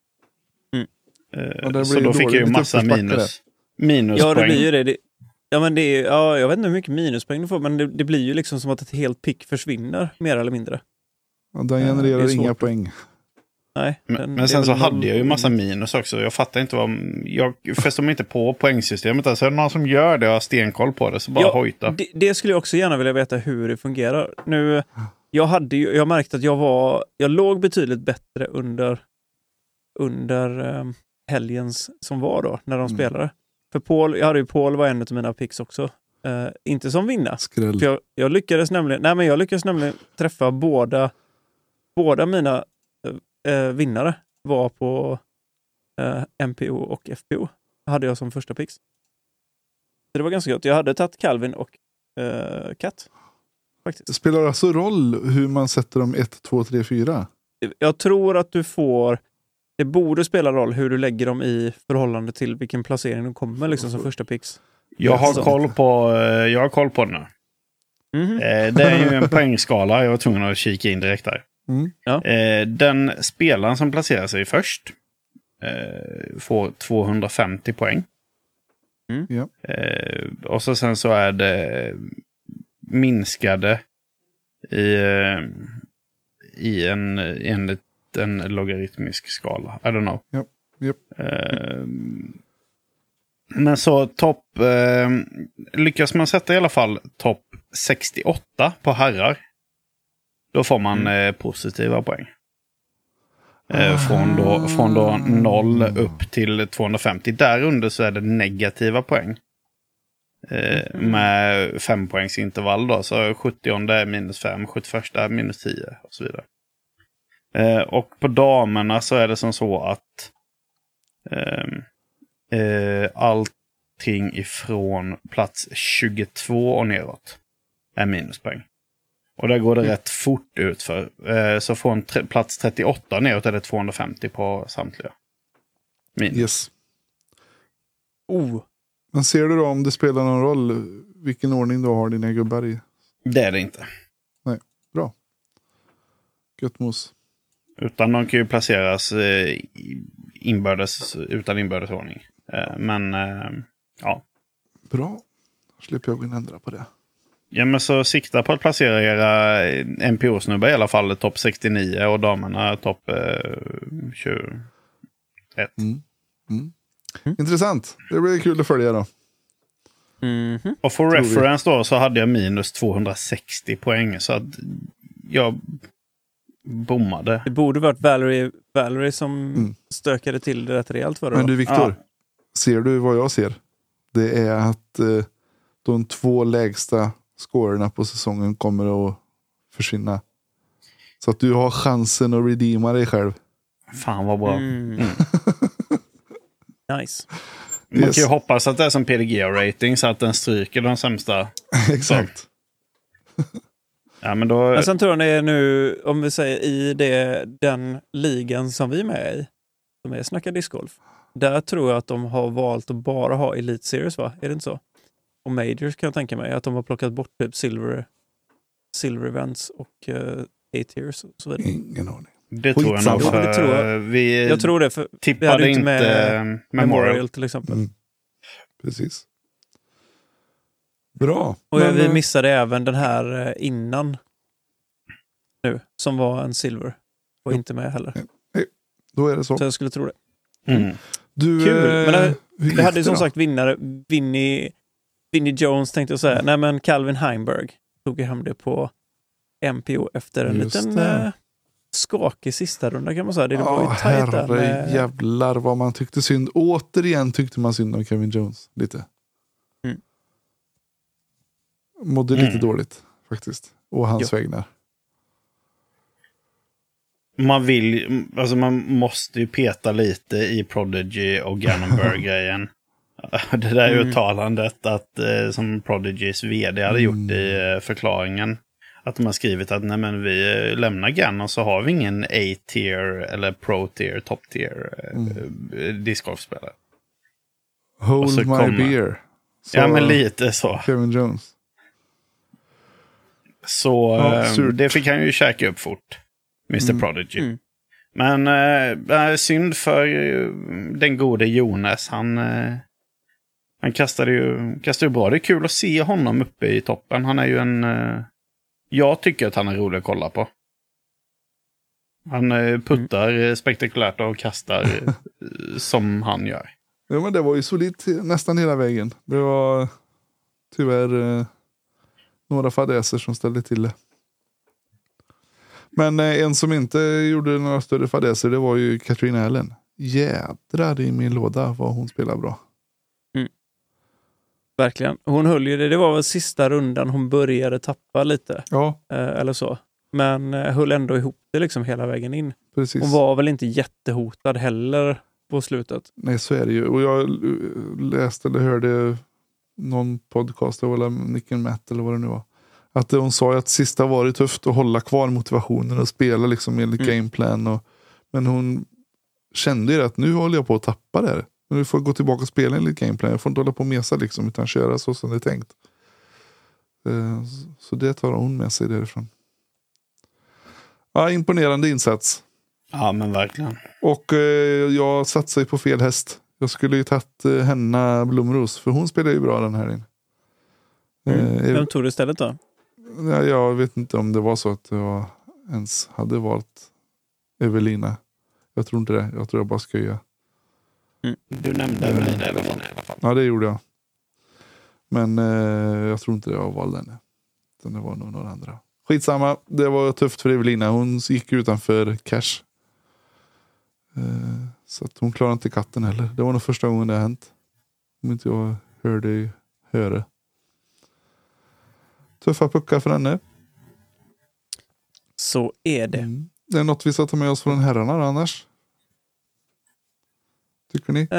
Så då fick jag ju massa minuspoäng. Ja, det blir ju det. Ja, men jag vet inte hur mycket minuspoäng du får, men det blir ju liksom som att ett helt pick försvinner, mer eller mindre. Ja, den genererar inga poäng. Nej. Men sen så hade jag ju massa minus också. Jag fattar inte jag förstår mig inte på poängsystemet. Alltså är det någon som gör det och har stenkoll på det, så bara hojta. Det skulle jag också gärna vilja veta hur det fungerar. Nu, jag märkte att jag låg betydligt bättre under helgens som var då, när de spelade. För Paul var en av mina picks också. Inte som vinna. För jag lyckades nämligen träffa båda mina vinnare var på MPO och FPO. Hade jag som första picks. Så det var ganska gott. Jag hade tagit Calvin och Kat. Faktiskt. Det spelar alltså roll hur man sätter dem 1, 2, 3, 4? Jag tror att det borde spela roll hur du lägger dem i förhållande till vilken placering de kommer liksom som första picks. Jag har koll på den nu. Det är ju en poängskala. Jag var tvungen att kika in direkt där. Ja. Den spelaren som placerar sig först får 250 poäng. Ja. Och sen så är det minskade i en logaritmisk skala. I don't know. Yep. Men så lyckas man sätta i alla fall topp 68 på herrar, då får man positiva poäng. Från då 0 upp till 250. Där under så är det negativa poäng. Med 5 poängs intervall då. Så 70 är -5, 71 är -10 och så vidare. Och på damerna så är det som så att allting ifrån plats 22 och neråt är minuspoäng. Och där går det rätt fort ut för. Så från plats 38 neråt är det 250 på samtliga. Minus. Yes. Men ser du då om det spelar någon roll vilken ordning du har dina gubbar i? Det är det inte. Nej, bra. Gött mos. Utan de kan ju placeras utan inbördesordning. Men ja. Bra. Slipper jag gå in och ändra på det. Ja, men så sikta på att placera era NPO-snubbar i alla fall topp 69 och damerna topp 21. Intressant. Det blir kul att följa då. Och för reference då så hade jag minus 260 poäng, så att jag bommade. Det borde varit Valerie som stökade till det rätt rejält för det. Men du Viktor, ser du vad jag ser? Det är att de 2 lägsta scorerna på säsongen kommer att försvinna. Så att du har chansen att redeema dig själv. Fan vad bra. Nice. Man kan ju hoppas att det är som PDG-rating så att den stryker de sämsta. Exakt. Ja, men då... Men sen tror jag det är nu, om vi säger i den ligan som vi är med i, som är Snacka Discgolf, där tror jag att de har valt att bara ha Elite Series, va? Är det inte så? Och Majors kan jag tänka mig, att de har plockat bort typ Silver Events och A-tiers och så vidare. Ingen aning. Det tror jag nog. Jag tror det, för tippade inte med Memorial till exempel. Precis. Bra. Och vi missade även den här innan nu, som var en Silver. Och inte med heller. Nej, då är det så. Så jag skulle tro det. Du, kul. Men vi hade ju som sagt vinnare. Vinnie Jones tänkte jag säga. Nej, men Calvin Heimberg tog hem det på MPO efter en liten skakig sista runda, kan man säga. Det var ju tajt där. Jävlar vad man tyckte synd. Återigen tyckte man synd om Kevin Jones. Lite. mådde lite dåligt faktiskt. Och hans vägnar. Man måste ju peta lite i Prodigy och Ganonburg-grejen. Det där uttalandet att som Prodigys vd hade gjort i förklaringen. Att de har skrivit att nej, men vi lämnar Ganon så har vi ingen A-tier eller Pro-tier, Top-tier discgolfspelare. Hold my beer. Ja, men lite så. Kevin Jones. Så det fick han ju käka upp fort. Mr. Prodigy. Men synd för den gode Jonas. Han kastade ju bra. Det är kul att se honom uppe i toppen. Han är ju jag tycker att han är rolig att kolla på. Han puttar spektakulärt och kastar som han gör. Ja, men det var ju solidt nästan hela vägen. Det var tyvärr några fadäser som ställde till det. Men en som inte gjorde några större fadäser, det var ju Katrin Allen. Jädrar i min låda vad hon spelar bra. Verkligen. Hon höll ju det. Det var väl sista rundan hon började tappa lite. Ja. Eller så. Men höll ändå ihop det liksom hela vägen in. Precis. Hon var väl inte jättehotad heller på slutet. Nej, så är det ju. Och jag läste eller hörde någon podcast eller Nick and Matt eller vad det nu var. Att hon sa att sista var det tufft att hålla kvar motivationen och spela liksom enligt gameplan. Men hon kände ju att nu håller jag på att tappa det här. Men vi får gå tillbaka och spela enligt gameplan. Jag får inte hålla på och mesa liksom, utan köra så som det är tänkt. Så det tar hon med sig därifrån. Ja, imponerande insats. Ja, men verkligen. Och jag satsade på fel häst. Jag skulle ju tagit Henna Blomros. För hon spelar ju bra den här in. Vem tog du istället då? Jag vet inte om det var så att jag ens hade valt Evelina. Jag tror inte det. Jag tror jag bara skojar. Du nämnde Evelina i alla fall. Ja, det gjorde jag. Men jag tror inte jag valde henne. Det var nog några andra. Skitsamma. Det var tufft för Evelina. Hon gick utanför cash. Så att hon klarade inte katten heller. Det var nog första gången det har hänt. Om inte jag hörde höra. Tuffa puckar för henne. Så är det. Det är något vi ska ta med oss från herrarna annars. Tycker ni?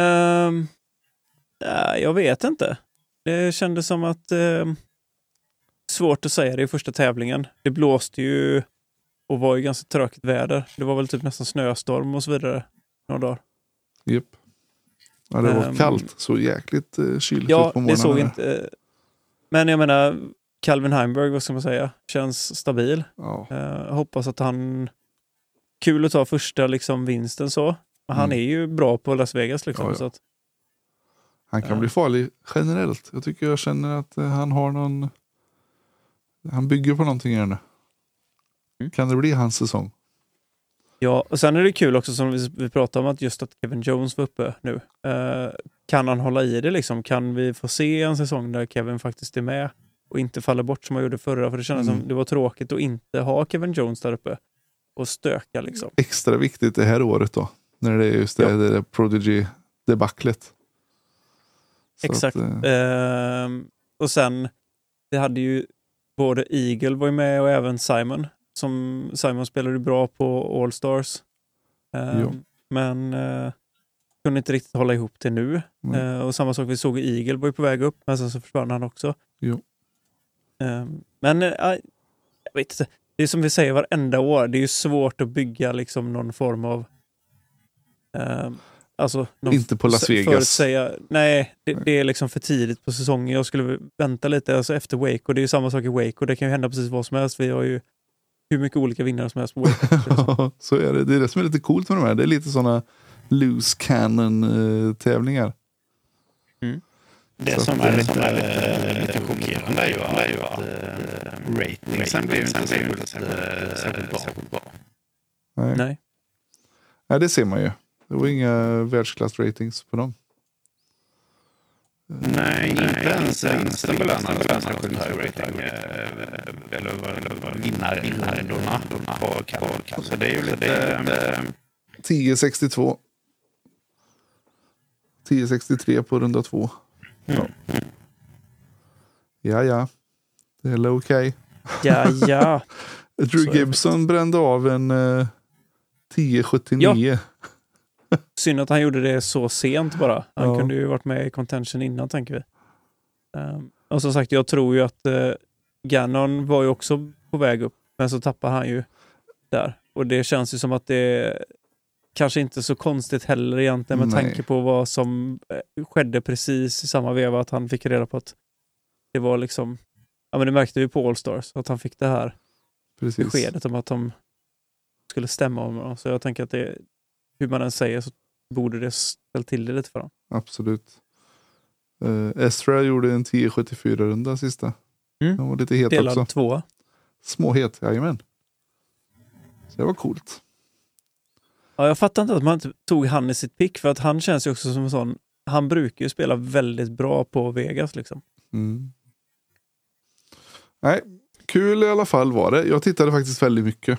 Jag vet inte. Det kändes som att svårt att säga det i första tävlingen. Det blåste ju och var ju ganska tråkigt väder. Det var väl typ nästan snöstorm och så vidare några dagar. Japp. Ja, det var kallt. Så jäkligt kyligt ja, ut på morgonen. Det såg inte... Men jag menar, Calvin Heimberg, vad ska man säga? Känns stabil. Ja. Hoppas att han... Kul att ta första liksom, vinsten så. Men han är ju bra på Las Vegas liksom. Ja. Så att... Han kan bli farlig generellt. Jag känner att han har någon... Han bygger på någonting här nu. Kan det bli hans säsong? Ja, och sen är det kul också som vi pratade om att Kevin Jones var uppe nu. Kan han hålla i det liksom? Kan vi få se en säsong där Kevin faktiskt är med och inte faller bort som han gjorde förra? För det kändes som det var tråkigt att inte ha Kevin Jones där uppe och stöka liksom. Extra viktigt det här året då. När det är just det Prodigy-debaclet. Exakt. Och sen det hade ju både Eagle var ju med och även Simon. Simon spelade bra på All Stars. Men kunde inte riktigt hålla ihop till nu. Och samma sak vi såg i Eagle var ju på väg upp. Men sen så försvann han också. Men jag vet inte. Det är som vi säger varenda år. Det är ju svårt att bygga liksom någon form av alltså inte på Las Vegas. Nej, det är liksom för tidigt på säsongen. Jag skulle vänta lite alltså efter Waco. Det är ju samma sak i Waco. Det kan ju hända precis vad som helst. Vi har ju hur mycket olika vinnare som helst på Waco. Så är det. Det är det som är lite coolt med de här. Det är lite sådana loose cannon tävlingar. Det som är lite chockerande är ju att ratingsen blir ju inte särskilt bra. Nej. Nej, det ser man ju. Det var inga världsklass-ratings på dem. Nej, inte ens vinsten belönades med särskilt hög rating. Eller vinnarrundorna på Cup. Så det är ju lite... 10,62. 10,63 på runda 2. Ja. Det är okej. Ja. Drew Gibson brände av en 1079. Ja. Synd att han gjorde det så sent bara. Han kunde ju varit med i contention innan, tänker vi. Och som sagt, jag tror ju att Gannon var ju också på väg upp. Men så tappar han ju där. Och det känns ju som att det kanske inte så konstigt heller egentligen med tanke på vad som skedde precis i samma veva, att han fick reda på att det var liksom, ja men det märkte vi på All Stars, att han fick det här beskedet om att de skulle stämma om honom. Så jag tänker att det, hur man än säger, så borde det ställa till det lite för honom. Absolut. Ezra gjorde en 1074-runda sista. Den var lite het delad också. 2. Småhet, jajamän. Så det var coolt. Ja, jag fattar inte att man inte tog han i sitt pick, för att han känns ju också som en sån, han brukar ju spela väldigt bra på Vegas liksom. Nej, kul i alla fall var det. Jag tittade faktiskt väldigt mycket.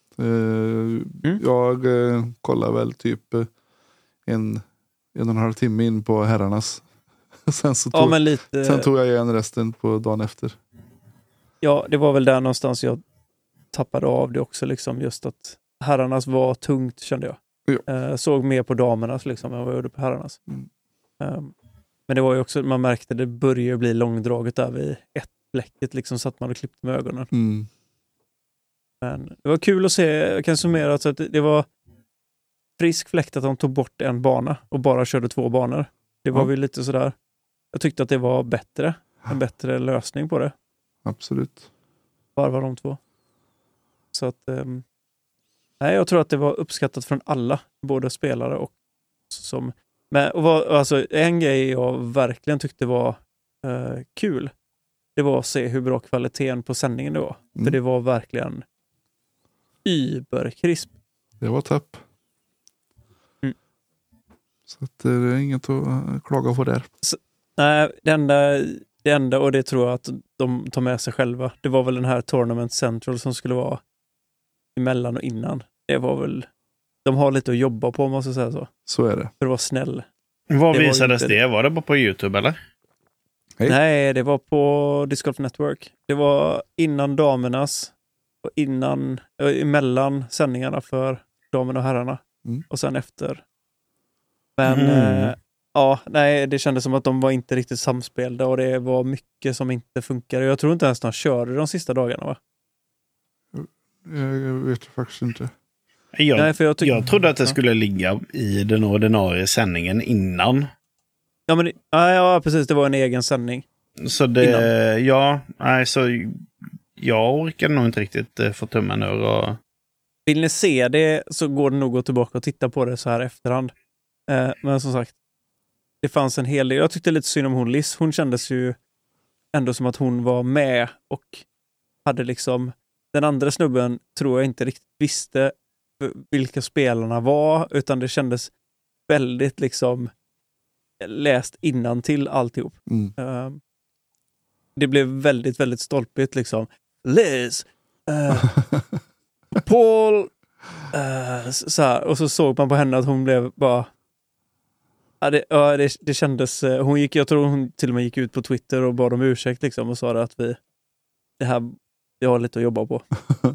Jag kollade väl typ en och en halv timme in på herrarnas. Sen tog jag igen resten på dagen efter. Ja, det var väl där någonstans jag tappade av det också, liksom, just att herrarnas var tungt, kände jag. Såg mer på damernas liksom än vad jag gjorde på herrarnas. Men det var ju också, man märkte det började bli långdraget där vid ett bläcket, liksom, satt man och klippte med ögonen. Men det var kul att se, jag kan summera att det var frisk fläkt att de tog bort en bana och bara körde 2 banor. Det var väl lite sådär, jag tyckte att det var bättre, en bättre lösning på det. Absolut. Varva de 2. Så att nej, jag tror att det var uppskattat från alla, både spelare och som, men alltså en grej jag verkligen tyckte var kul, det var att se hur bra kvaliteten på sändningen det var. För det var verkligen überkrisp. Det var tapp. Så att det är inget att klaga på där. Nej, det enda, och det tror jag att de tar med sig själva, det var väl den här Tournament Central som skulle vara emellan och innan. Det var väl, de har lite att jobba på, om man ska säga så. Så är det. För att vara snäll. Vad visades det? Var det bara på YouTube eller? Hej. Nej, det var på Disc Golf Network. Det var innan damernas och emellan sändningarna för damerna och herrarna. Och sen efter. Men ja, nej, det kändes som att de var inte riktigt samspelda och det var mycket som inte funkade. Jag tror inte ens de körde de sista dagarna, va? Jag vet faktiskt inte. Jag trodde att det skulle ligga i den ordinarie sändningen innan. Ja, men ja, precis. Det var en egen sändning. Så det, så jag orkar nog inte riktigt få tummen ur. Och... Vill ni se det så går det nog att gå tillbaka och titta på det så här efterhand. Men som sagt, det fanns en hel del. Jag tyckte lite synd om hon Liz. Hon kändes ju ändå som att hon var med och hade liksom, den andra snubben tror jag inte riktigt visste vilka spelarna var, utan det kändes väldigt liksom läst innantill alltihop. Det blev väldigt, väldigt stolpigt liksom. Liz! Paul! Så här, och så såg man på henne att hon blev bara... Det kändes... Jag tror hon till och med gick ut på Twitter och bad om ursäkt liksom, och sa att det här, jag har lite att jobba på.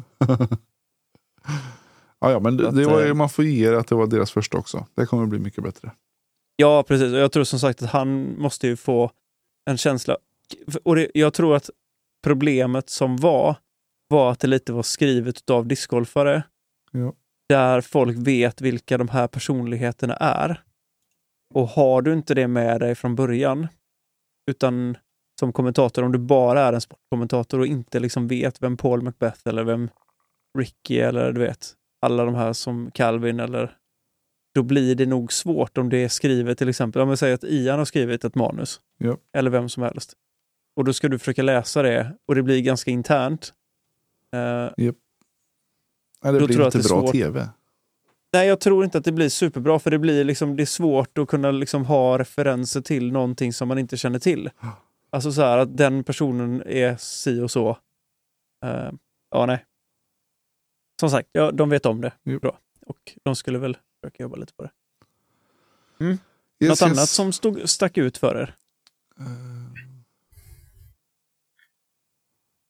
Ja, men det var ju, man får ge att det var deras första också. Det kommer bli mycket bättre. Ja, precis. Och jag tror som sagt att han måste ju få en känsla. Och jag tror att problemet som var att det lite var skrivet av discgolfare. Ja. Där folk vet vilka de här personligheterna är. Och har du inte det med dig från början, utan som kommentator, om du bara är en sportkommentator och inte liksom vet vem Paul Macbeth eller vem Ricky eller du vet, alla de här som Calvin, eller då blir det nog svårt om det är skrivet, till exempel om jag säger att Ian har skrivit ett manus. Ja. Eller vem som helst. Och då ska du försöka läsa det och det blir ganska internt. Yep. Nej, det blir inte bra tv. Nej, jag tror inte att det blir superbra, för det blir liksom, det är svårt att kunna liksom ha referenser till någonting som man inte känner till. Alltså så här att den personen är si och så. Ja, nej. Som sagt, ja, de vet om det. Bra. Och de skulle väl försöka jobba lite på det. Något annat som stack ut för er?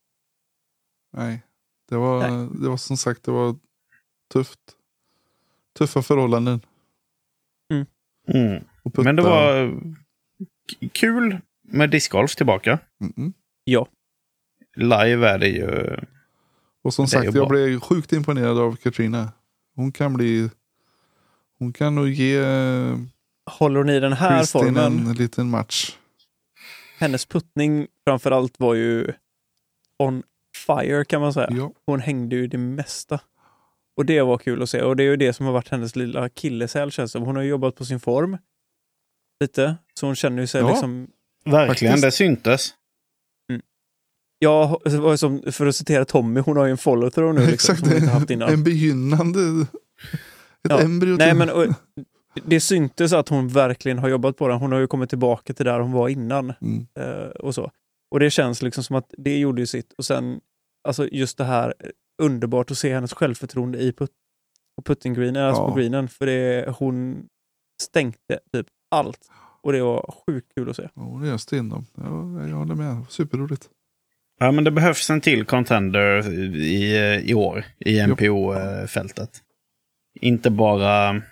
Nej. Det var som sagt, det var tufft. Tuffa förhållanden. Men det var kul med discgolf tillbaka. Ja. Live är det ju... Och som sagt, jag blev sjukt imponerad av Katrina. Hon kan nog ge håller hon i den här Kristin formen en liten match. Hennes puttning framförallt var ju on fire kan man säga. Ja. Hon hängde ju det mesta. Och det var kul att se. Och det är ju det som har varit hennes lilla killeshäl känns som. Hon har jobbat på sin form lite. Så hon känner ju sig liksom... Verkligen, faktiskt. Det syntes. Ja, som, för att citera Tommy, hon har ju en follow-through nu. Liksom, exakt, som hon inte haft innan. En begynnande... Ett embryo. Nej, men det syntes att hon verkligen har jobbat på den. Hon har ju kommit tillbaka till där hon var innan. Och så. Och det känns liksom som att det gjorde ju sitt. Och sen, alltså just det här, underbart att se hennes självförtroende i putting greenen, alltså på greenen. För hon stänkte typ allt. Och det var sjukt kul att se. Ja, det är stennom. Ja, jag håller med. Superroligt. Ja, men det behövs en till contender i år i MPO-fältet. Inte bara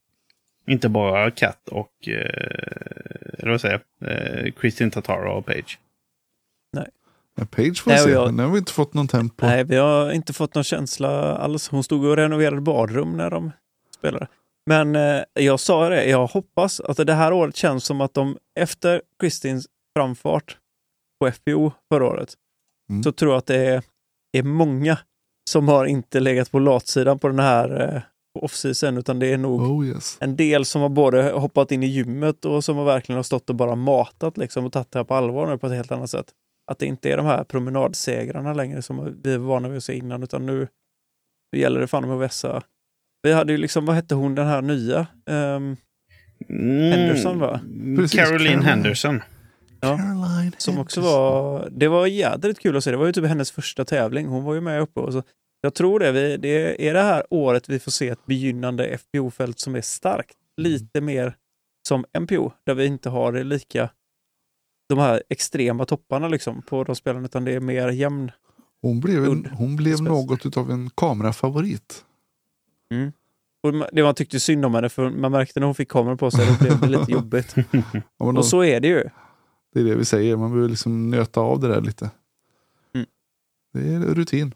Kat och eller vad säger Kristin Tataro och Paige. Nej. Ja, Paige får se, men har vi inte fått någon tempo. Nej, vi har inte fått någon känsla alls. Hon stod och renoverade badrum när de spelade. Men jag sa det, jag hoppas att det här året känns som att de efter Kristins framfart på FPO förra året så tror jag att det är många som har inte legat på latsidan på den här off-season, utan det är nog en del som har både hoppat in i gymmet och som har verkligen stått och bara matat liksom, och tagit det här på allvar nu på ett helt annat sätt. Att det inte är de här promenadsegrarna längre som vi var vana vid att se innan, utan nu gäller det fan om att vässa. Vi hade ju liksom, vad hette hon den här nya? Henderson va? Precis, Caroline Henderson. Ja, som också var, det var jädrigt kul att se. Det var ju typ hennes första tävling. Hon var ju med uppe och så. Jag tror det är det här året vi får se ett begynnande FPO-fält som är starkt. Lite mer som MPO, där vi inte har det lika de här extrema topparna liksom på de spelarna, utan det är mer jämn. Hon blev något utav en kamerafavorit. Och det man tyckte synd om henne, för man märkte när hon fick kameran på sig, då blev det lite jobbigt. Och så är det ju. Det är det vi säger, man behöver liksom nöta av det där lite. Det är rutin.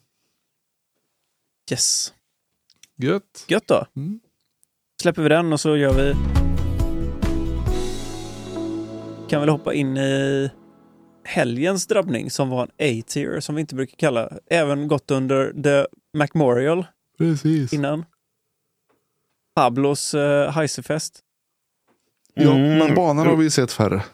Yes. Gött då. Släpper vi den och så gör vi... Kan väl hoppa in i helgens drabbning som var en A-tier som vi inte brukar kalla. Även gått under The Memorial. Precis. Innan. Pablos Heisefest. Ja, men banan har vi sett färre.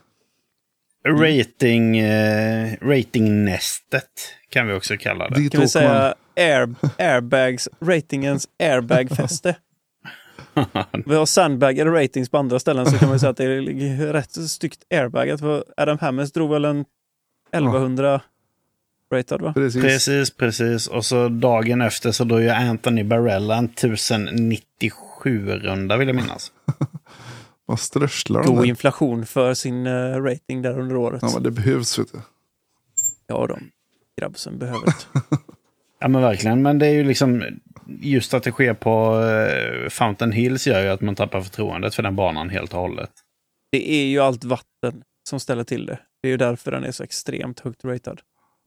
Ratingnästet kan vi också kalla det. Kan vi säga airbags, ratingens airbagfäste. Vi har sandbag eller ratings på andra ställen, så kan man säga att det är rätt styggt airbagat. För Adam Hammes drog väl en 1100 ratad va? Precis. Och så dagen efter så drog ju Anthony Barella en 1097-runda vill jag minnas. Vad strösslar God inflation för sin rating där under året. Ja, men det behövs, vet du. Ja, grabbsen behöver det. Ja, men verkligen. Men det är ju liksom just att det sker på Fountain Hills gör ju att man tappar förtroendet för den banan helt och hållet. Det är ju allt vatten som ställer till det. Det är ju därför den är så extremt högt ratad.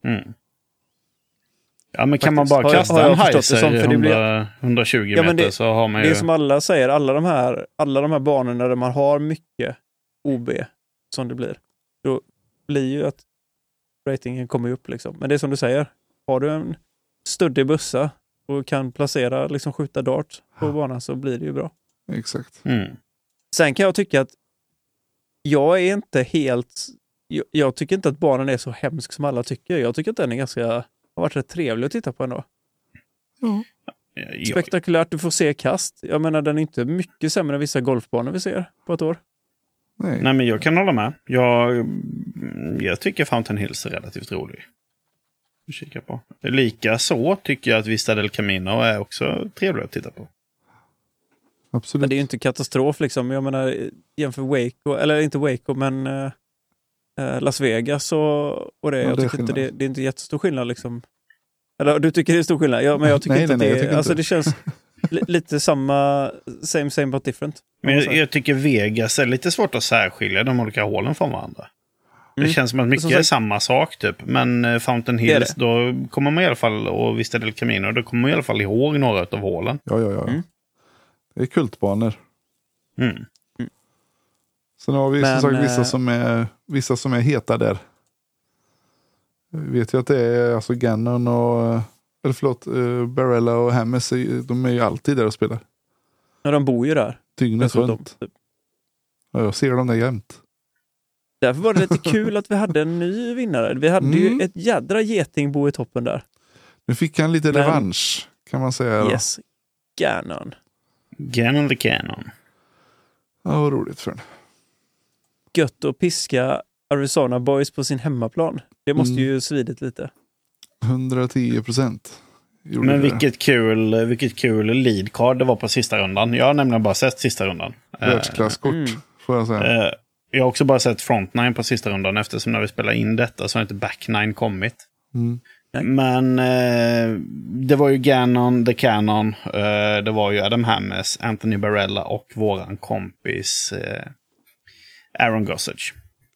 Ja, men kan man bara kasta en heiser 120 meter så har man ju... Det är som alla säger, alla de här banorna där man har mycket OB som det blir, då blir ju att ratingen kommer upp liksom. Men det är som du säger, har du en stöddig bussa och kan placera, liksom skjuta dart på banan, så blir det ju bra. Exakt. Sen kan jag tycka att jag är inte helt... Jag tycker inte att banan är så hemsk som alla tycker. Jag tycker att den är har varit rätt trevlig att titta på ändå. Spektakulärt, du får se kast. Jag menar, den är inte mycket sämre än vissa golfbanor vi ser på ett år. Nej, men jag kan hålla med. Jag tycker Fountain Hills är relativt rolig. Kika på. Lika så tycker jag att Vista del Camino är också trevlig att titta på. Absolut. Men det är ju inte katastrof liksom. Jag menar, jämför Waco, eller inte Waco, men Las Vegas och det. Jag tycker inte det är inte jättestor skillnad liksom. Eller du tycker det är stor skillnad? Ja, men jag tycker inte nej, det. Alltså det känns lite samma, same but different. Men jag tycker Vegas är lite svårt att särskilja de olika hålen från varandra. Det känns som att mycket är samma sak typ. Men Fountain Hills, då kommer man i alla fall, och Vista del Camino, då kommer man i alla fall ihåg några av hålen. Ja. Det är kultbanor. Sen har vi som sagt vissa som är heta där. Vi vet ju att det är alltså Gannon och Barella och Hammes, de är ju alltid där och spelar. Ja, de bor ju där. Dygnet runt. Typ. Ja, jag ser dem där jämt. Därför var det lite kul att vi hade en ny vinnare. Vi hade ju ett jädra getingbo i toppen där. Nu fick han lite revansch, kan man säga. Yes, Gannon. Gannon the Cannon. Ja, vad roligt för den. Gött att piska Arizona Boys på sin hemmaplan. Det måste ju svidit lite. 110%. Men vilket kul lead card det var på sista rundan. Jag har nämligen bara sett sista rundan. Världsklasskort, får jag säga. Jag har också bara sett front nine på sista rundan, eftersom när vi spelar in detta så har inte back nine kommit. Men det var ju Gannon the Cannon, det var ju Adam Hammes, Anthony Barella och våran kompis Aaron Gossage.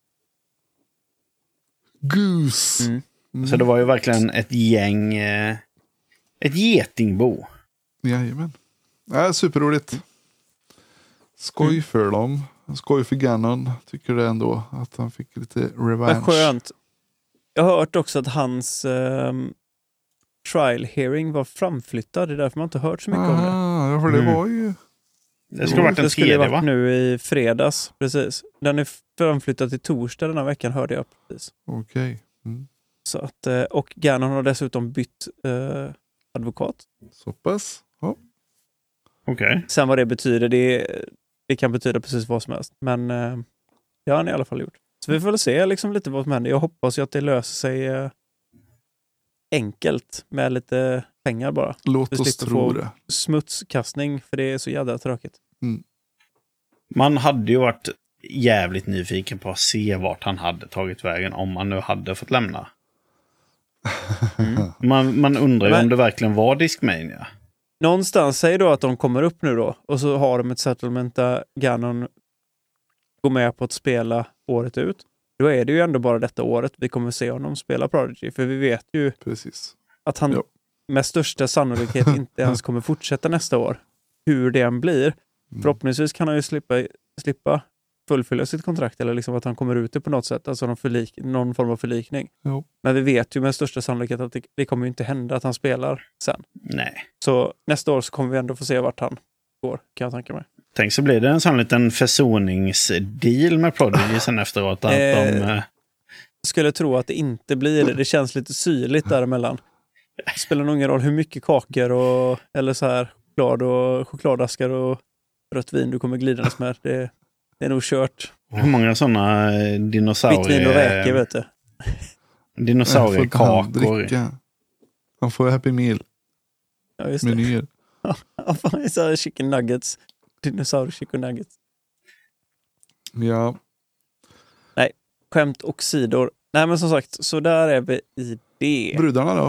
Goose. Så det var ju verkligen ett gäng, ett getingbo. Jajamän. Ja, superroligt. Skoj för dem. Skoj för Gannon. Tycker det ändå att han fick lite revansch. Men skönt. Jag har hört också att hans trial hearing var framflyttad. Det är därför man inte hört så mycket om det. Ja, för det var ju... Det skulle varit en tredje, va? Nu i fredags, precis. Den är framflyttad till torsdag den här veckan, hörde jag precis. Okej. Så att, och Gannon har dessutom bytt advokat. Så pass. Ja. Okej. Sen vad det betyder, det kan betyda precis vad som helst. Men det har han i alla fall gjort. Så vi får väl se liksom lite vad som händer. Jag hoppas ju att det löser sig enkelt med lite pengar bara. Låt oss tro det. Smutskastning, för det är så jävla tråkigt. Man hade ju varit jävligt nyfiken på att se vart han hade tagit vägen om man nu hade fått lämna. Man undrar ju om det verkligen var Discmania. Någonstans säger då att de kommer upp nu då, och så har de ett settlement där Gannon går med på att spela året ut. Då är det ju ändå bara detta året vi kommer se honom spela Prodigy, för vi vet ju att han med största sannolikhet inte ens kommer fortsätta nästa år. Hur det än blir. Förhoppningsvis kan han ju slippa fullfölja sitt kontrakt, eller liksom att han kommer ut det på något sätt, alltså någon form av förlikning. Men vi vet ju med största sannolikhet att det kommer ju inte hända att han spelar sen. Nej. Så nästa år så kommer vi ändå få se vart han går, kan jag tänka mig. Tänk så blir det en sån liten försoningsdeal med Prodigy sen efteråt. Att de skulle tro att det inte blir det. Det känns lite syrligt däremellan. Det spelar nog ingen roll hur mycket kakor eller så här choklad och chokladaskar och rött vin du kommer glidandes med. Det är nog kört. Hur många sådana dinosaurier... Vitt vin och räkor, vet du. Dinosauriekakor. Han får Happy Meal. Ja, just det. Menyer. Han får så här chicken nuggets. Dinosaurier chicken nuggets. Ja. Nej, skämt och sidor. Nej, men som sagt, så där är vi i det. Brudarna då?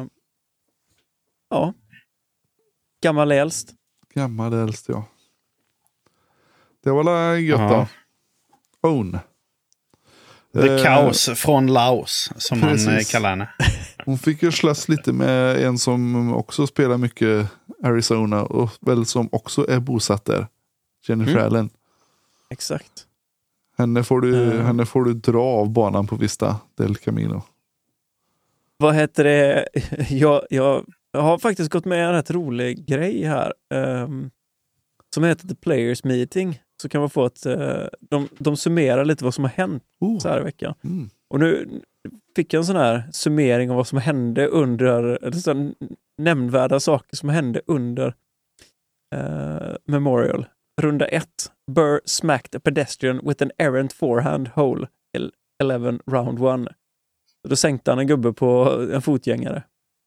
Ja. Gammal äldst. Gammal äldst, ja. Det var gött då. Own. The Chaos från Laos, som precis. Man kallar henne. Hon fick ju slåss lite med en som också spelar mycket Arizona och väl som också är bosatt där. Jennifer Allen. Exakt. Henne får du dra av banan på Vista del Camino. Vad heter det? Jag har faktiskt gått med en rätt rolig grej här. Som heter The Players Meeting. Så kan man få att de summerar lite vad som har hänt så här i veckan. Och nu fick jag en sån här summering av vad som hände under nämnvärda saker som hände under Memorial. Runda 1. Burr smacked a pedestrian with an errant forehand hole 11 round 1. Då sänkte han en gubbe på en fotgängare.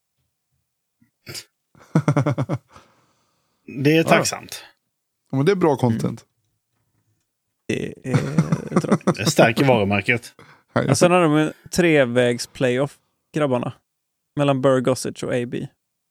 Det är tacksamt. Ja, men det är bra content. Det är tråkigt. Det stärker varumärket. Sen hade de en 3-vägs playoff, grabbarna. mellan Burr Gossage och AB.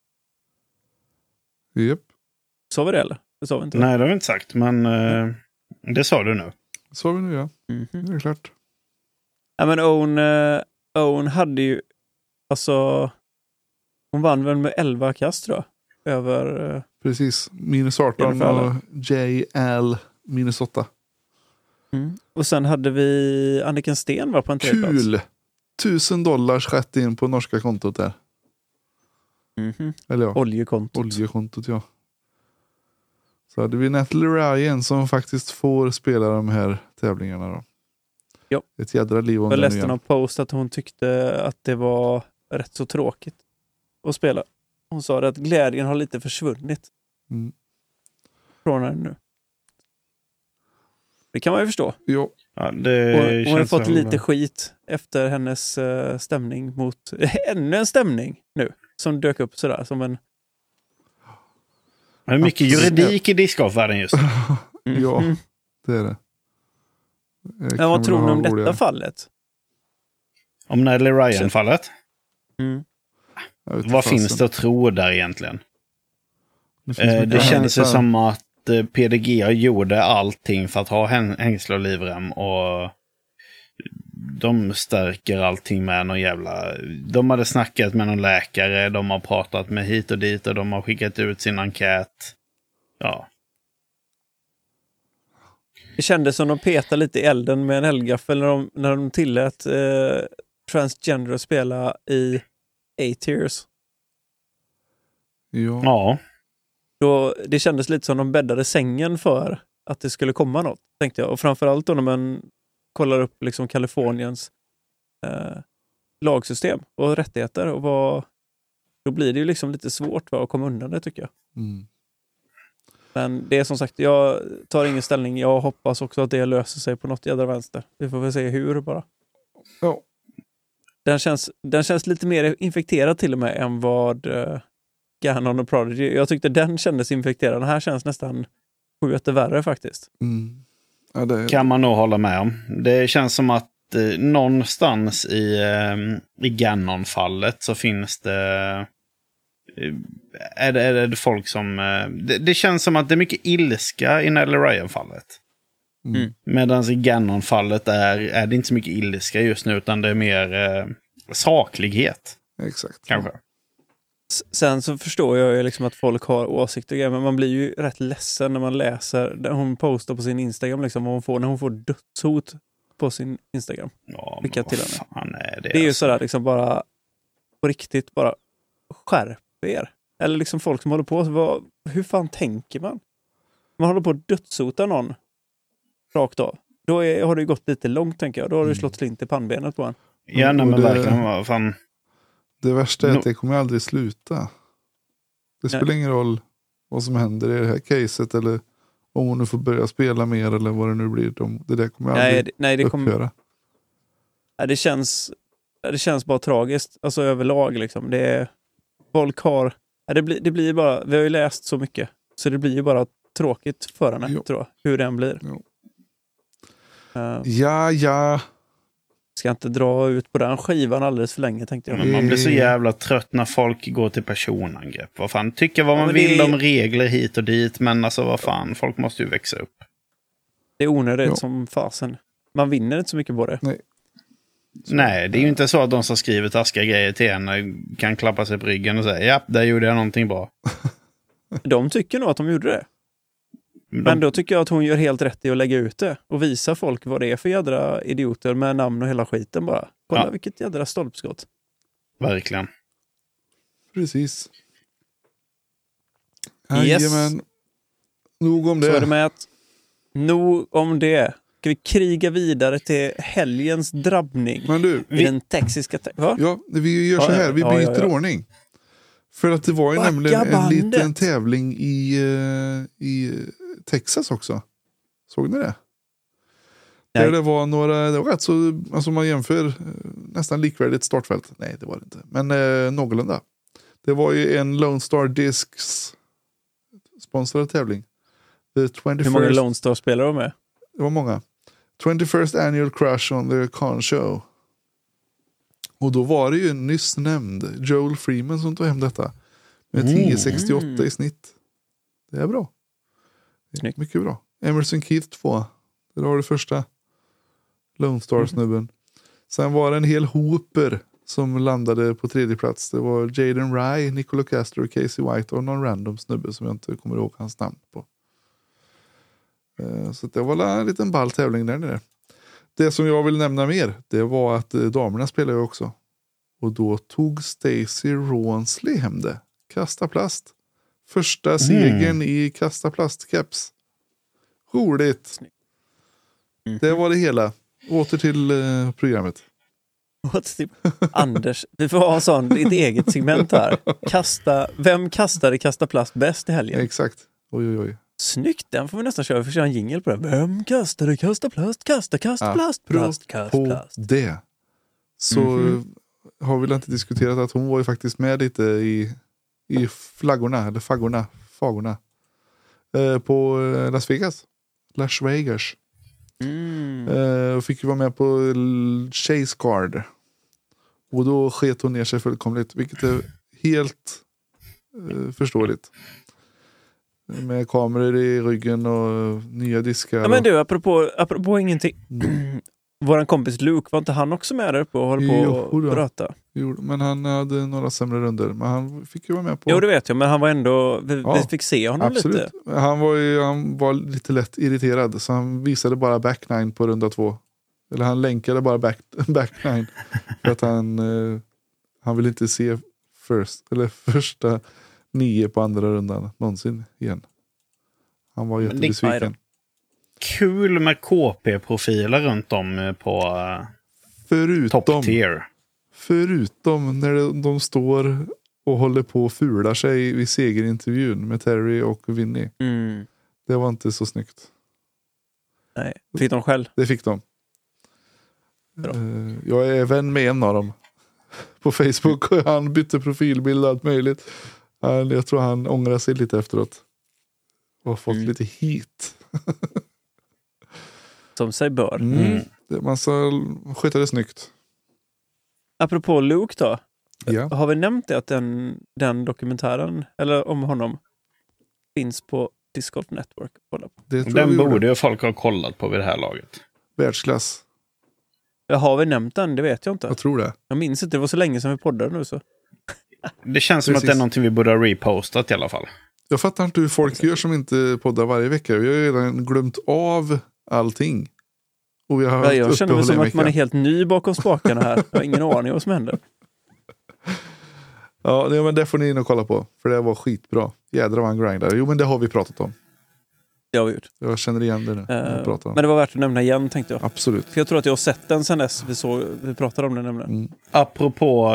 Japp. Sa vi det eller? Det sa vi inte. Nej, det har vi inte sagt, men det sa du nu. Så har vi nu, ja. Mm-hmm. Det är klart. Ja, men Owen hade ju, alltså, hon vann väl med 11 kast tror jag. Över... Precis. Minus 18 och JL minus 8. Och sen hade vi Anniken Sten var på en tredje plats. Kul! $1,000 rätt in på norska kontot där. Eller ja, oljekontot, ja. Så hade vi Natalie Ryan som faktiskt får spela de här tävlingarna då. Jo. Ett jädra liv om jag den läste igen. någon post att hon tyckte att det var rätt så tråkigt att spela. Hon sa att glädjen har lite försvunnit från henne nu. Det kan man ju förstå. Jo. Ja, hon har fått lite skit efter hennes stämning mot ännu en stämning nu som dök upp sådär som en... Det är mycket juridik i discgolfvärlden just nu. Ja, det är det. Ja, vad tror ni om detta fallet? Om Natalie Ryan-fallet? Vad finns det att tro där egentligen? Det känns ju som att PDG gjorde allting för att ha hängsle och livrem och de stärker allting med någon jävla... De hade snackat med någon läkare, de har pratat med hit och dit och de har skickat ut sin enkät. Ja. Det kändes som de petade lite i elden med en eldgaffel när de tillät transgender att spela i A-tiers. Ja. Då, det kändes lite som de bäddade sängen för att det skulle komma något, tänkte jag. Och framförallt då när man kollar upp liksom Kaliforniens lagsystem och rättigheter och då blir det ju liksom lite svårt att komma undan det, tycker jag. Men det är som sagt, jag tar ingen ställning. Jag hoppas också att det löser sig på något jädra vänster. Vi får väl se hur bara. Ja. Den känns lite mer infekterad till och med än vad Ganon och Prodigy. Jag tyckte den kändes infekterad. Den här känns nästan 7 värre faktiskt. Ja, kan man nog hålla med om. Det känns som att någonstans i Ganon-fallet så finns det... Är det folk som... Det känns som att det är mycket ilska i Natalie Ryan-fallet. Medan i Ganon-fallet är det inte så mycket ilska just nu, utan det är mer saklighet. Exakt. Kanske. Sen så förstår jag ju liksom att folk har åsikter, men man blir ju rätt ledsen när man läser, hon postar på sin Instagram liksom, när hon får dödshot på sin Instagram. Ja, vilka till henne. Det är ju sådär liksom bara på riktigt, bara skärp er. Eller liksom folk som håller på, hur fan tänker man? Man håller på att dödshota någon rakt av. Då har det ju gått lite långt, tänker jag. Då har du slått slint i pannbenet på en. Ja, nej, men verkligen, vad fan. Det värsta är att det kommer aldrig sluta. Det spelar ingen roll vad som händer i det här caset eller om hon nu får börja spela mer eller vad det nu blir. Det där kommer aldrig upphöra. Det känns bara tragiskt. Alltså överlag liksom. Folk har... Det blir bara... Vi har ju läst så mycket. Så det blir ju bara tråkigt för henne, tror jag. Hur den blir. Ja. Ska inte dra ut på den skivan alldeles för länge, tänkte jag. Men man blir så jävla trött när folk går till personangrepp. Vad fan, tycker vad man vill om regler hit och dit, men alltså vad fan, folk måste ju växa upp. Det är onödigt som fasen. Man vinner inte så mycket på det. Nej, det är ju inte så att de som skriver taskiga grejer till en kan klappa sig på ryggen och säga, ja, där gjorde jag någonting bra. De tycker nog att de gjorde det. Men då tycker jag att hon gör helt rätt i att lägga ut det och visa folk vad det är för jädra idioter med namn och hela skiten bara. Kolla vilket jädra stolpskott. Verkligen. Precis. Yes. Jajamän. Nog om det. Så är det med att nog om det. Ska vi kriga vidare till helgens drabbning? Men du, i den texiska... Ja, vi gör så här. Vi byter ordning. För att det var ju nämligen en liten tävling i Texas också. Såg ni det? Nej. Där det var rätt så, alltså man jämför nästan likvärdigt startfält. Nej, det var det inte. Men någorlunda. Det var ju en Lone Star Discs sponsrad tävling. Hur många Lone Star spelare var med? Det var många. 21st Annual Crush on the Con Show. Och då var det ju nyss nämnd Joel Freeman som tog hem detta. Med 10,68 i snitt. Det är bra. Snyggt. Mycket bra. Emerson Keith 2. Det var det första. Lone Star-snubben. Sen var det en hel hoper som landade på tredje plats. Det var Jaden Rye, Nicola Castro, Casey White och någon random snubbe som jag inte kommer ihåg hans namn på. Så det var en liten ball tävling där nere. Det som jag vill nämna mer, det var att damerna spelade också. Och då tog Stacey Rawnsley hem det. Kasta plast. Första segern i kasta plastcaps. Roligt. Det var det hela. Åter till programmet. Anders, vi får ha sån ditt eget segment här. Vem kastade kasta plast bäst i helgen? Exakt. Oj. Snyggt, den får vi nästan köra. Vi får köra en jingle på det. Vem kastade kasta plast? Kasta plast. På det. Så har vi väl inte diskuterat att hon var ju faktiskt med lite i flaggorna, eller fagorna. På Las Vegas. Fick ju vara med på Chase Card. Och då sket hon ner sig fullkomligt. Vilket är helt förståeligt. Med kameror i ryggen och nya diskar. Ja, men du, apropå ingenting. Våran kompis Luke, var inte han också med där på och höll på och prata? Jo, men han hade några sämre runder. Men han fick ju vara med på... Jo, det vet jag, men han var ändå... Vi fick se honom absolut. Lite. Han var lite lätt irriterad. Så han visade bara back 9 på runda 2. Eller han länkade bara back 9. För att han vill inte se första 9 på andra rundan någonsin igen. Han var jättebesviken. Kul med KP-profiler runt om på top tier. Förutom när de står och håller på och fular sig vid segerintervjun med Terry och Vinny. Det var inte så snyggt. Nej, fick de själv? Det fick de. Jag är vän med en av dem på Facebook och han bytte profilbild och allt möjligt. Jag tror han ångrar sig lite efteråt. Och fått lite hit. Som sig bör. Man ska sköta det snyggt. Apropå Luke då. Ja. Har vi nämnt det att den dokumentären, eller om honom, finns på Discord Network? Den borde ju folk ha kollat på vid det här laget. Världsklass. Har vi nämnt den? Det vet jag inte. Jag tror det. Jag minns inte, det var så länge sedan vi poddade nu så. Det känns som att det är någonting vi borde ha repostat i alla fall. Jag fattar inte hur folk gör som inte poddar varje vecka. Vi har ju redan glömt av allting. Och vi har jag känner mig som att man är helt ny bakom spakarna här. Jag har ingen aning vad som händer. Ja, men det får ni in och kolla på. För det var skitbra. Jädrar vad han grindade. Jo, men det har vi pratat om. Det har vi gjort. Jag känner igen det nu. Men det var värt att nämna igen, tänkte jag. Absolut. För jag tror att jag har sett den sen dess. Vi pratade om den nämligen. Apropå.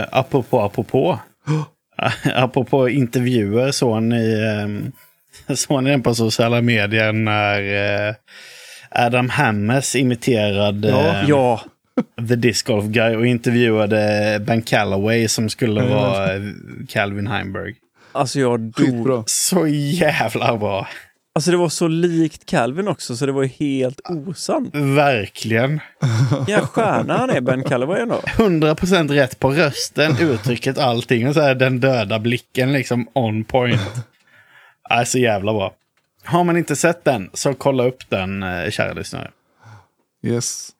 Apropå intervjuer såg ni den på sociala medier när Adam Hammes imiterade The Disc Golf Guy och intervjuade Ben Calloway som skulle vara Calvin Heimberg. Alltså jag dog. Så jävla bra. Alltså det var så likt Calvin också så det var ju helt osant. Verkligen. Ja, stjärna han är Ben Calloway ändå. 100% rätt på rösten, uttrycket, allting och så här den döda blicken liksom on point. Alltså jävla bra. Har man inte sett den så kolla upp den, kära lyssnare. Yes.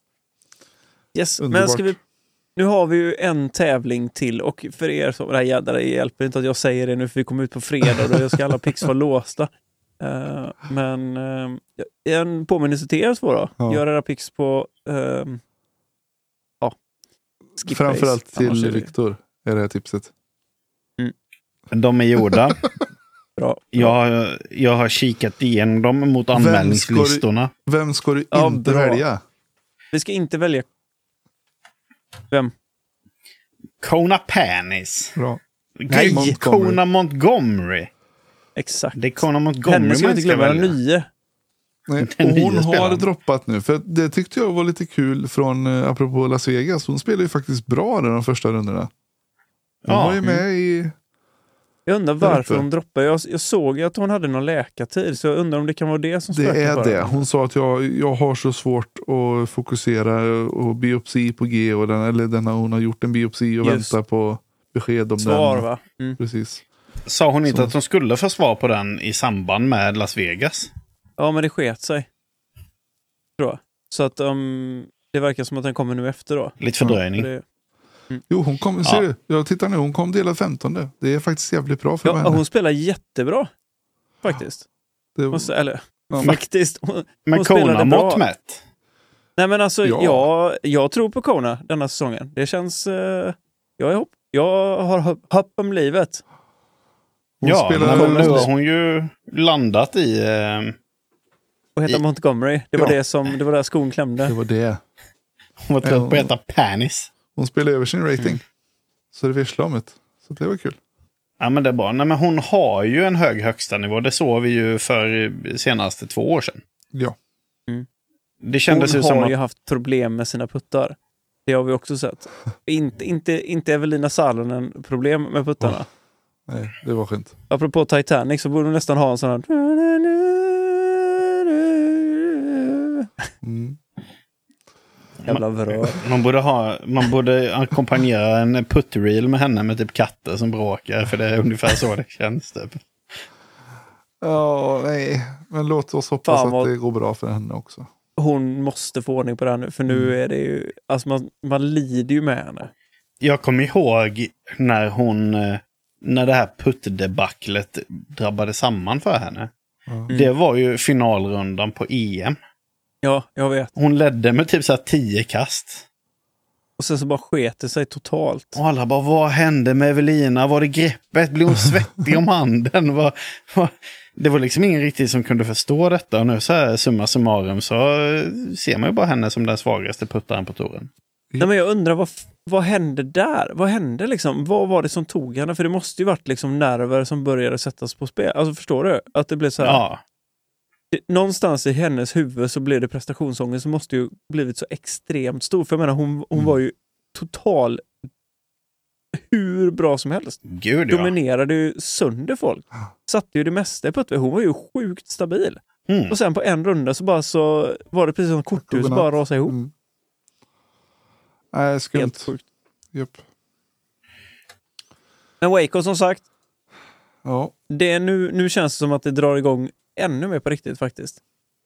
Men nu har vi ju en tävling till och för er som det här jädra hjälper inte att jag säger det nu för vi kommer ut på fredag och då ska alla pix vara låsta. Men en påminnelse till er två då. Gör era pix på framförallt till Viktor är det här tipset. De är gjorda. Bra. Jag har kikat igenom dem mot anmälningslistorna. Vem ska du inte välja? Vi ska inte välja. Vem? Kona Panis. Bra. Nej, Kona Montgomery. Exakt. Det är Kona Montgomery. Henne ska vi inte glömma den nya. Nej, och hon har droppat nu. För det tyckte jag var lite kul från apropå Las Vegas. Hon spelar ju faktiskt bra de första rundorna. Hon var ju med i... Jag undrar varför hon droppade. Jag såg ju att hon hade någon läkartid, så jag undrar om det kan vara det som spökar. Det är det. Hon sa att jag har så svårt att fokusera och biopsi på G och hon har gjort en biopsi och väntar på besked om svar, den. Va? Mm. Precis. Sa hon inte att de skulle få svar på den i samband med Las Vegas? Ja, men det sket sig. Tror jag. Så att det verkar som att den kommer nu efter då. Lite fördröjning. Jo, hon kom, ser du? Jag tittar nu, hon kom delad 15. Det är faktiskt jävligt bra för henne. Ja, hon spelar jättebra. Faktiskt. Faktiskt. Men Kona mått mätt. Nej, men alltså, jag tror på Kona denna säsongen. Det känns... jag har hopp om livet. Nu har hon ju landat i... Och heter Montgomery. Det var där skon klämde. Det var det. Hon var trött på att heta Panis. Hon spelade över sin rating. Så det visslade om det. Så det var kul. Ja, men det är bra. Nej, men hon har ju en hög högsta nivå. Det såg vi ju för senaste 2 år sedan. Ja. Mm. Det kändes hon ju som har att... ju haft problem med sina puttar. Det har vi också sett. Inte Evelina Salonen problem med puttarna. Nej, det var skönt. Apropå Titanic så borde hon nästan ha en sån här... Jävla bra. Man borde ackompanjera en puttreel med henne med typ katter som bråkar, för det är ungefär så det känns typ. Ja, nej. Men låt oss hoppas att det går bra för henne också. Hon måste få ordning på det här nu, för nu är det ju... Alltså man lider ju med henne. Jag kommer ihåg när det här puttdebaclet drabbade samman för henne. Det var ju finalrundan på EM. Ja, jag vet. Hon ledde med typ så här 10 kast. Och sen så bara sket det sig totalt. Och alla bara, vad hände med Evelina? Var det greppet? Blev hon svettig om handen? Det var liksom ingen riktigt som kunde förstå detta. Och nu så här summa summarum så ser man ju bara henne som den svagaste puttaren på touren. Nej, men jag undrar, vad hände där? Vad hände liksom? Vad var det som tog henne? För det måste ju varit liksom nerver som började sättas på spel. Alltså förstår du? Att det blev så här... Ja. Någonstans i hennes huvud så blev det prestationsångest som måste ju blivit så extremt stor. För jag menar, hon var ju total hur bra som helst. Gud, ja. Dominerade ju sönder folk. Satte ju det mesta i putt. Hon var ju sjukt stabil. Och sen på en runda så var det precis som korthus bara rasade ihop. Nej, skumt. Helt sjukt. Yep. Men Waco som sagt. Ja. Det är nu känns det som att det drar igång ännu mer på riktigt faktiskt.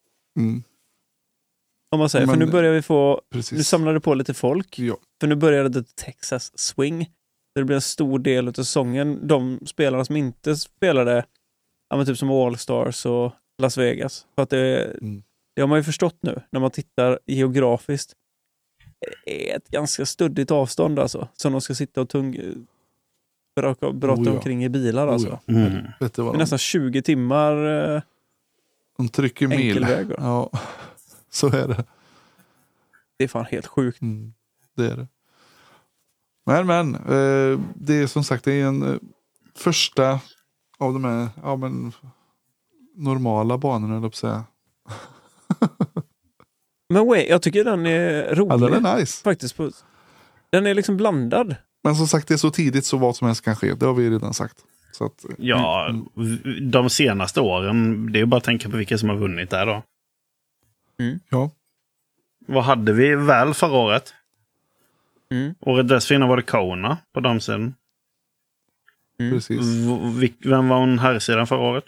Om man säger. För nu börjar vi få... Precis. Nu samlar det på lite folk. Ja. För nu börjar det Texas Swing. Det blir en stor del av säsongen. De spelarna som inte spelade, typ som All Stars och Las Vegas. För att det har man ju förstått nu när man tittar geografiskt. Det är ett ganska studdigt avstånd alltså. Som de ska sitta och brata omkring i bilar alltså. Vet du vad det är nästan 20 timmar de trycker mil. Enkelväg. Ja, så är det. Det är fan helt sjukt. Det är det. Men det är som sagt, det är en första av de här normala banorna, eller på säga. Men jag tycker den är rolig. Ja, den är nice. Faktiskt. Den är liksom blandad. Men som sagt, det är så tidigt så vad som helst kan ske. Det har vi redan sagt. Så att, de senaste åren, det är ju bara att tänka på vilka som har vunnit där då. Ja. Vad hade vi väl förra året? Året dessförinnan var det Kona på damsidan. Precis. Vem var hon herrsidan förra året?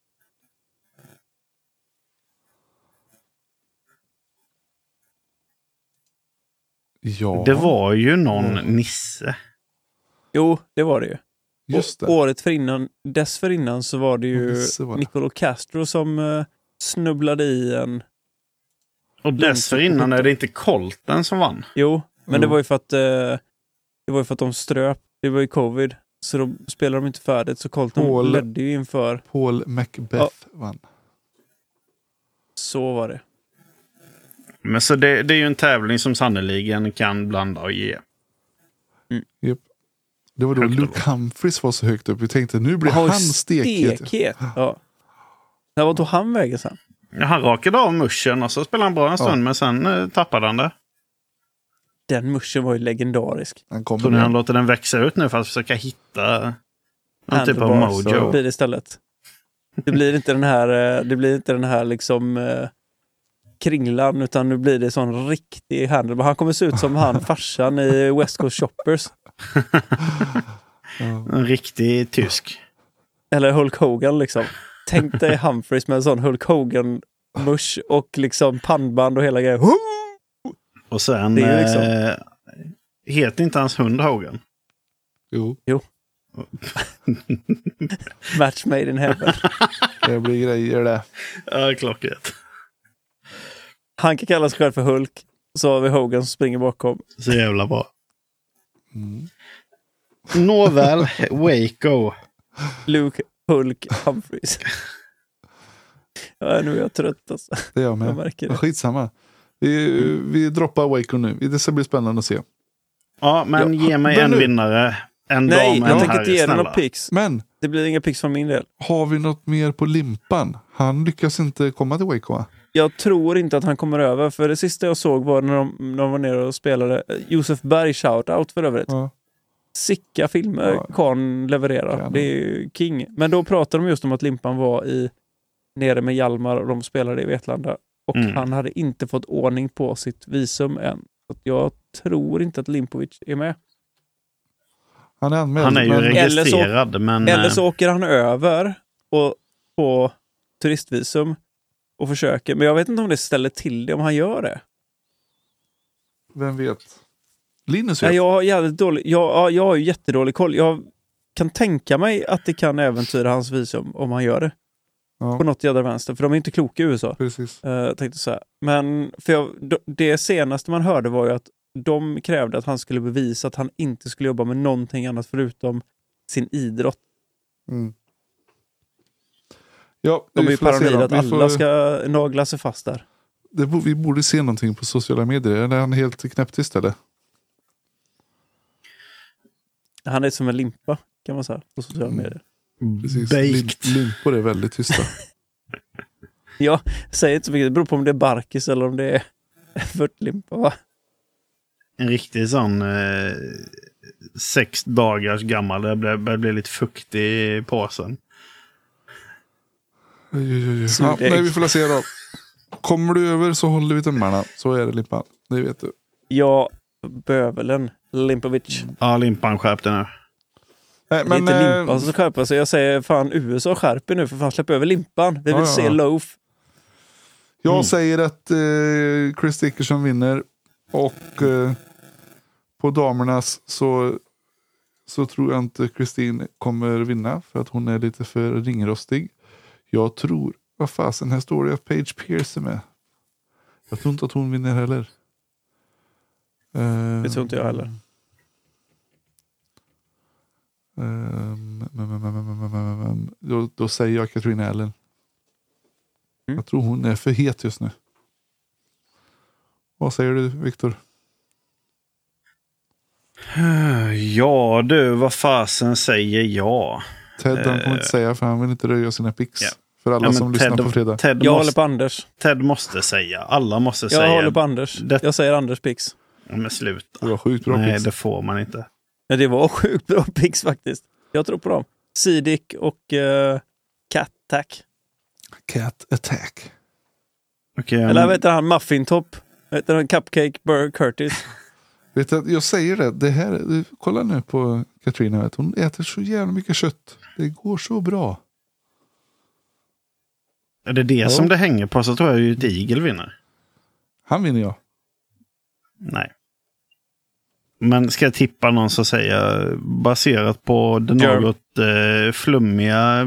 Ja. Det var ju någon Nisse. Jo, det var det ju. Just det. Året dessförinnan så var det ju Nicolo Castro som snubblade i en... Och dessförinnan är det inte Colton som vann? Jo, men det var ju för att de ströp. Det var ju covid. Så då spelade de inte färdigt. Så Colton ledde ju inför... Paul Macbeth vann. Så var det. Men så det är ju en tävling som sannoliken kan blanda och ge. Yep. Det var då Luke Humphries var så högt upp. Vi tänkte, nu blir han stekhet. Ja. Det var då han väger sen. Ja, han rakade av muschen och så spelade han bra en stund, men sen tappade han det. Den muschen var ju legendarisk. Så när han låter den växa ut nu för att försöka hitta Någon typ av handlebars mojo. blir det istället. Det blir inte den här liksom kringlan, utan nu blir det sån riktig handlebar. Han kommer se ut som han farsan i West Coast Shoppers. En riktig tysk. Eller Hulk Hogan liksom. Tänk dig Humphreys med en sån Hulk Hogan-musch och liksom pannband och hela grejen. Och sen det är liksom... heter inte hans hund Hogan? Jo. Match made in heaven. Det blir grejer det. Ja, klockrent. Han kan kalla sig själv för Hulk. Så har vi Hogan som springer bakom. Så jävla bra. Nåväl, Waco. Luke, Hulk, Humphreys. Ja, nu är jag trött alltså. Det är jag med. Jag märker det. Skitsamma. Vi droppar Waco nu. Det ska bli spännande att se. Ja, men ge mig en vinnare. Nej, jag tänker inte ge dig några picks. Men det blir inga picks från min del. Har vi något mer på limpan? Han lyckas inte komma till Waco, va? Jag tror inte att han kommer över. För det sista jag såg var när de var nere och spelade Josef Berg shoutout för övrigt. Ja. Sicka filmer kan leverera. Det är ju king. Men då pratade de just om att limpan var nere med Hjalmar och de spelade i Vetlanda. Och han hade inte fått ordning på sitt visum än. Så jag tror inte att Limpovic är med. Han är anmäld. Han är ju registrerad. Eller så åker han över och på turistvisum och försöker. Men jag vet inte om det ställer till det om han gör det. Vem vet? Linus vet. Jag har jävligt dålig. Jag har ju jättedålig koll. Jag kan tänka mig att det kan äventyra hans visum om han gör det. Ja. På något jävla vänster. För de är inte kloka i USA. Precis. Tänkte så här. Men det senaste man hörde var ju att de krävde att han skulle bevisa att han inte skulle jobba med någonting annat förutom sin idrott. Ja, de är ju paranoida att alla ska nagla sig fast där. Vi borde se någonting på sociala medier. Eller är han helt knäpptyst eller? Han är som en limpa kan man säga på sociala medier. Precis. Limpor är väldigt tysta. Ja, säg inte så mycket. Det beror på om det är barkis eller om det är vörtlimpa, va? En riktig sån 6 dagars gammal. Det blir lite fuktig i påsen. Ja, nej, vi får se då. Kommer du över så håller vi tummarna. Så är det limpan. Det vet du. Ja, bövelen. Limpovic. Ja, limpan skärpte nu. Nej, men det är inte limpan som skärper sig. Jag säger fan USA skärper nu för fan släpp över limpan. Vi vill se loaf. Jag säger att Chris Dickerson vinner. Och på damernas så tror jag inte Kristin kommer vinna. För att hon är lite för ringrostig. Jag tror, vad fasen, här står det att Paige Pierce är med. Jag tror inte att hon vinner heller. Det tror inte jag heller. Då säger jag Katrina Allen. Jag tror hon är för het just nu. Vad säger du, Viktor? Ja du, vad fasen säger jag? Ted kommer inte säga för han vill inte röja sina pix. Yeah. För alla som lyssnar på fredag. Jag håller på Anders. Ted måste säga. Alla måste säga. Jag håller på Anders. Jag säger Anders pix. Men sluta. Det var sjukt bra pix. Nej, det får man inte. Nej, det var sjukt bra pix faktiskt. Jag tror på dem. Sidik och Cat Attack. Cat Attack. Okay, eller vet du han Muffin Top? Vet du han Cupcake Burr Curtis? Vet du, jag säger det här, kolla nu på Katrina, vet, hon äter så jävla mycket kött. Det går så bra. Är det det som det hänger på så tror jag ju att Eagle vinner. Han vinner jag. Nej. Men ska jag tippa någon så säger jag baserat på det något flummiga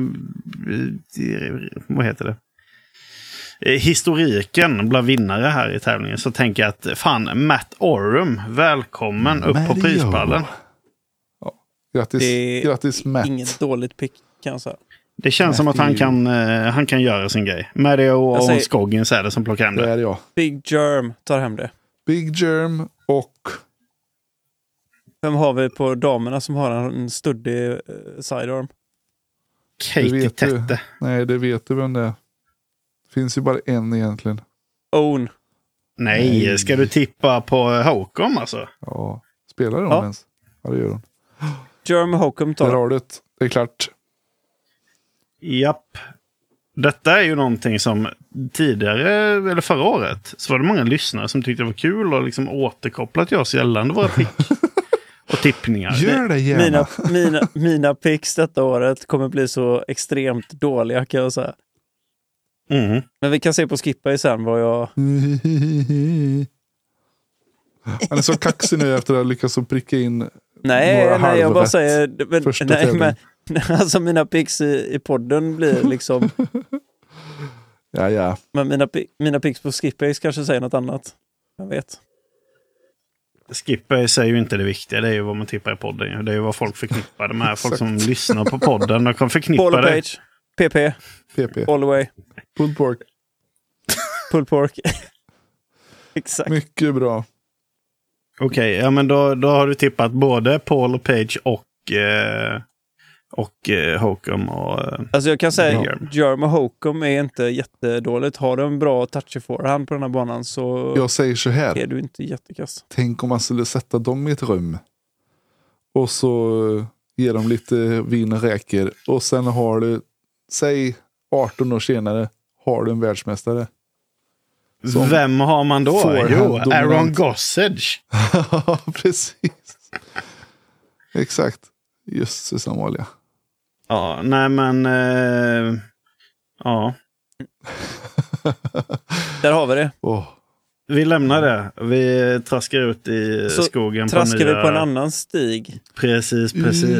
vad heter det? Historiken bland vinnare här i tävlingen så tänker jag att fan Matt Orum, välkommen upp på prispallen. Ja. Grattis Matt. Inget dåligt pick kan jag säga. Det känns som att han kan göra sin grej. Mario och Skoggins är det som plockar hem det. Det är jag. Big Germ tar hem det. Big Germ och... Vem har vi på damerna som har en studdig sidearm? Katie Tette. Nej, det vet du vem det är. Finns ju bara en egentligen. Own. Nej, ska du tippa på Håkom alltså? Ja, spelar hon ens? Ja, det gör hon. Germ Håkom tar. Där har du det. Det är klart. Japp. Detta är ju någonting som tidigare, eller förra året, så var det många lyssnare som tyckte det var kul och liksom återkopplat till oss gällande våra pick och tippningar. Gör det gärna. Mina picks detta året kommer bli så extremt dåliga, kan jag säga. Mm. Men vi kan se på Skippa sen vad jag... Han är så kaxig nu efter att ha lyckats pricka in Nej, jag bara säger... Men, alltså mina picks i podden blir liksom... Ja. Men mina picks på Skippa kanske säger något annat. Jag vet. Skippa säger ju inte det viktiga, det är ju vad man tippar i podden. Det är ju vad folk förknippar det med. Folk som lyssnar på podden, de kan förknippa Paul det. Page, PP. All the way. Pulled pork. Pulled pork. Exakt. Mycket bra. Okej, ja men då har du tippat både Paul Page och Holcomb och... Alltså jag kan säga Jerm och Holcomb är inte jättedåligt. Har du en bra touch i forehand på den här banan så jag säger så här. Är du inte jättekass. Tänk om man skulle sätta dem i ett rum och så ger dem lite vin och räkor och sen har du, säg 18 år senare, har du en världsmästare. Vem har man då? Jo, Aaron Gossage. Ja, precis. Exakt. Just som vanliga. Ja, nej men... ja. Där har vi det. Vi lämnar det. Vi traskar ut i skogen. Traskar vi på en annan stig. Precis.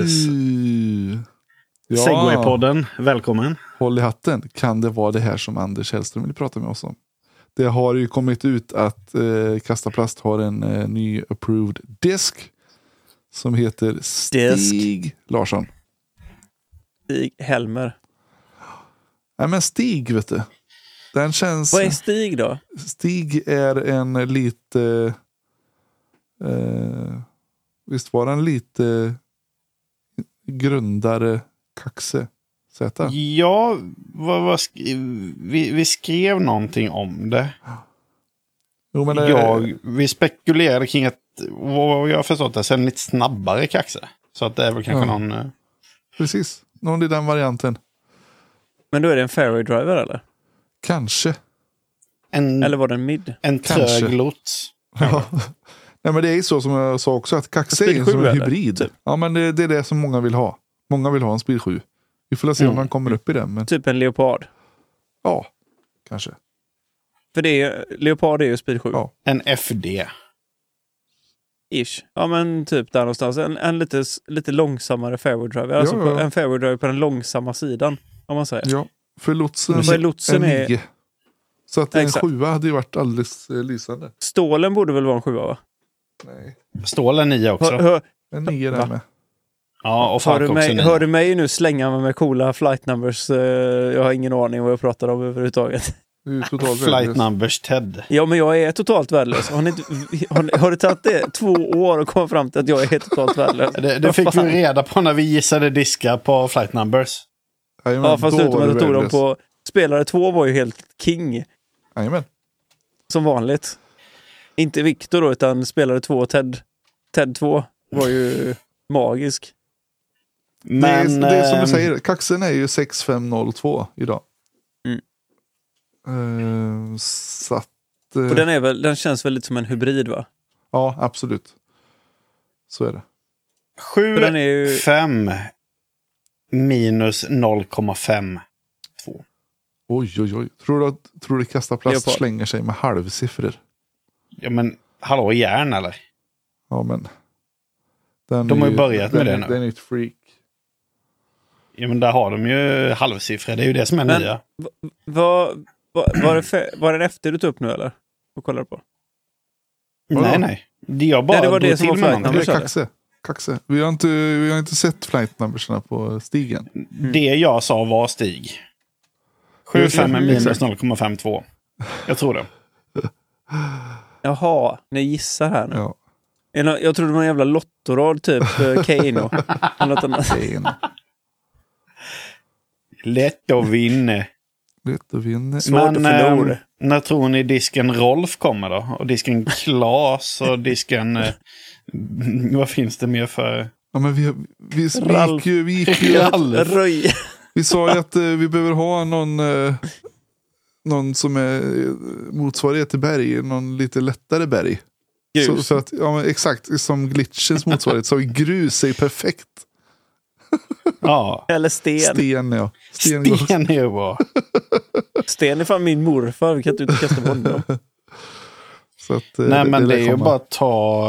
Ja. Segway-podden, välkommen. Håll i hatten. Kan det vara det här som Anders Hellström vill prata med oss om? Det har ju kommit ut att Kasta Plast har en ny approved disk som heter Stig Larsson. Stig Helmer. Nej men Stig, vet du. Den känns... Vad är Stig då? Stig är en lite... visst var den lite grundare kaxe? Zeta? Ja, vi skrev någonting om det. Jo, men vi spekulerade kring att, vad jag har förstått det, sen lite snabbare kaxe. Så att det är väl kanske någon... Precis, någon i den varianten. Men då är det en fairway driver eller? Kanske. Eller var det en mid? En trög lots. Ja. Nej, men det är ju så som jag sa också, att kaxe är som en hybrid. Typ. Ja, men det är det som många vill ha. Många vill ha en Speed 7. Vi får se om man kommer upp i den. Men... Typ en Leopard. Ja, kanske. För Leopard är ju Speed 7. Ja. En FD. Ish. Ja, men typ där någonstans. En lite långsammare fairway driver. Alltså en fairway driver på den långsamma sidan, om man säger. Ja, för lotsen är 9. Så att en 7 hade ju varit alldeles lysande. Stålen borde väl vara en 7, va? Nej. Stålen 9 också. En 9 där med. Ja, och hör du mig nu slänga med coola flight numbers? Jag har ingen aning vad jag pratar om överhuvudtaget. Flight numbers Ted. Ja, men jag är totalt värdelös. Har du tagit det 2 år och kommit fram till att jag är helt värdelös? Det fick vi reda på när vi gissade diskar på flight numbers. Ja, fast utom att jag tog dem på... Spelare 2 var ju helt king. Jajamän. Som vanligt. Inte Victor då, utan spelare 2 Ted 2 var ju magisk. Men det är som du säger, kaxen är ju 6502 idag. Så att, och den känns väl lite som en hybrid, va? Ja, absolut. Så är det. 7,5 minus 0,52. Oj. Tror du Kasta Plast slänger sig med halvsiffror? Ja, men hallå, järn eller? Ja, men de har ju börjat med det nu. Den är ett freak. Ja, men där har de ju halvsiffror. Det är ju det som är nya. Var det efter du tog upp nu, eller? Och kollar på? Nej. Jag bara det var det som var flight numbers. Kaxe. Vi har inte sett flight numbersna på stigen. Det jag sa var Stig. 7,5 minus 0,52. Jag tror det. Jaha, ni gissar här nu. Ja. Jag trodde det var en jävla lottorad, typ Kano. Eller något annat. Lätt att vinna. Svårt att förlora. När tror ni disken Rolf kommer då? Och disken Klas och disken... vad finns det mer för? Ja, men vi gick ju... Röj. Vi sa ju att vi behöver ha någon som är motsvarighet till berg, någon lite lättare berg. Så att, ja, men exakt som glitchens motsvarighet, så grus är perfekt. Ja. Eller sten. Sten, ja. Sten är ju bra. Sten är fan min morfar, vi kan inte kasta på honom. Så att, Nej, men det är ju bara att ta...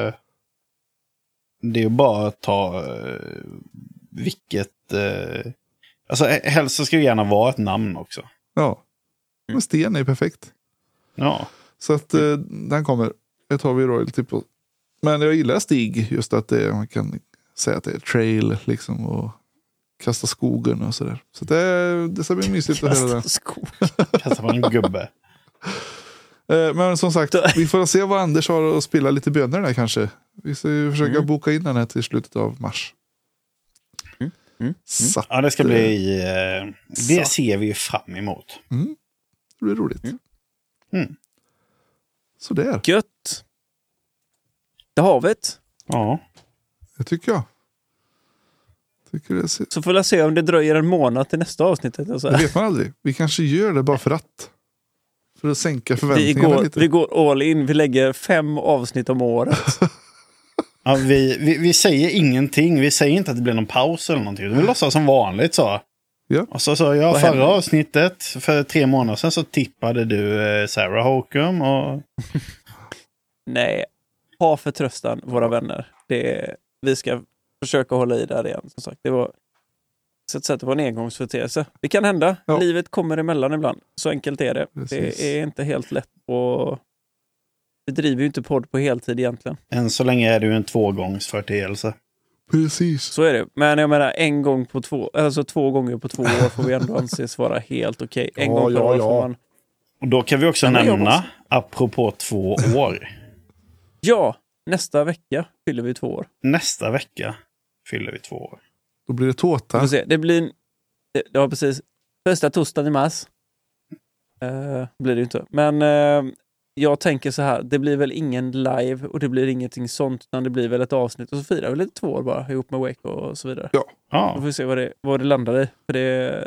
Det är ju bara att ta vilket... Alltså helst så ska det gärna vara ett namn också. Ja, men sten är perfekt. Ja. Så att den kommer. Det tar vi royalty på. Men jag gillar Stig, just att man kan säga att det är trail liksom och kasta skogen och sådär. Så det ska bli mysigt att höra det. Kasta på en gubbe. Men som sagt, vi får se vad Anders har att spela lite bönor där kanske. Vi ska ju försöka boka in den här till slutet av mars. Så att, ja, det ska bli... det ser vi ju fram emot. Det blir roligt. Så där. Gött. Det har vi det. Ja. Det tycker jag. Så får jag se om det dröjer en månad till nästa avsnittet. Det vet man aldrig. Vi kanske gör det bara för att sänka förväntningarna lite. Vi går all in. Vi lägger 5 avsnitt om året. Ja, vi säger ingenting. Vi säger inte att det blir någon paus eller någonting. Vi låtsas som vanligt så. Ja. Och så förra avsnittet för 3 månader sedan så tippade du Sarah Hokum och... Nej, ha förtröstan våra vänner. Vi ska försöka hålla i där igen. Som sagt, det var en engångsföreteelse. Det kan hända. Ja. Livet kommer emellan ibland. Så enkelt är det. Precis. Det är inte helt lätt och vi driver ju inte podd på heltid egentligen. Än så länge är du en 2-gångsföreteelse. Precis. Så är det. Men jag menar 2 gånger på 2 år får vi ändå anses vara helt okej. En gång per år får man... Och då kan vi också nämna, apropå 2 år. Ja, nästa vecka fyller vi 2 år. Nästa vecka fyller vi 2 år. Då blir det tårta. Får se. Det blir... Ja, precis. Första torsdagen i mars. Blir det ju inte. Men jag tänker så här. Det blir väl ingen live och det blir ingenting sånt. Utan det blir väl ett avsnitt. Och så firar vi lite 2 år bara ihop med Wake och så vidare. Ja. Ja. Då får vi se vad det landar i. För det...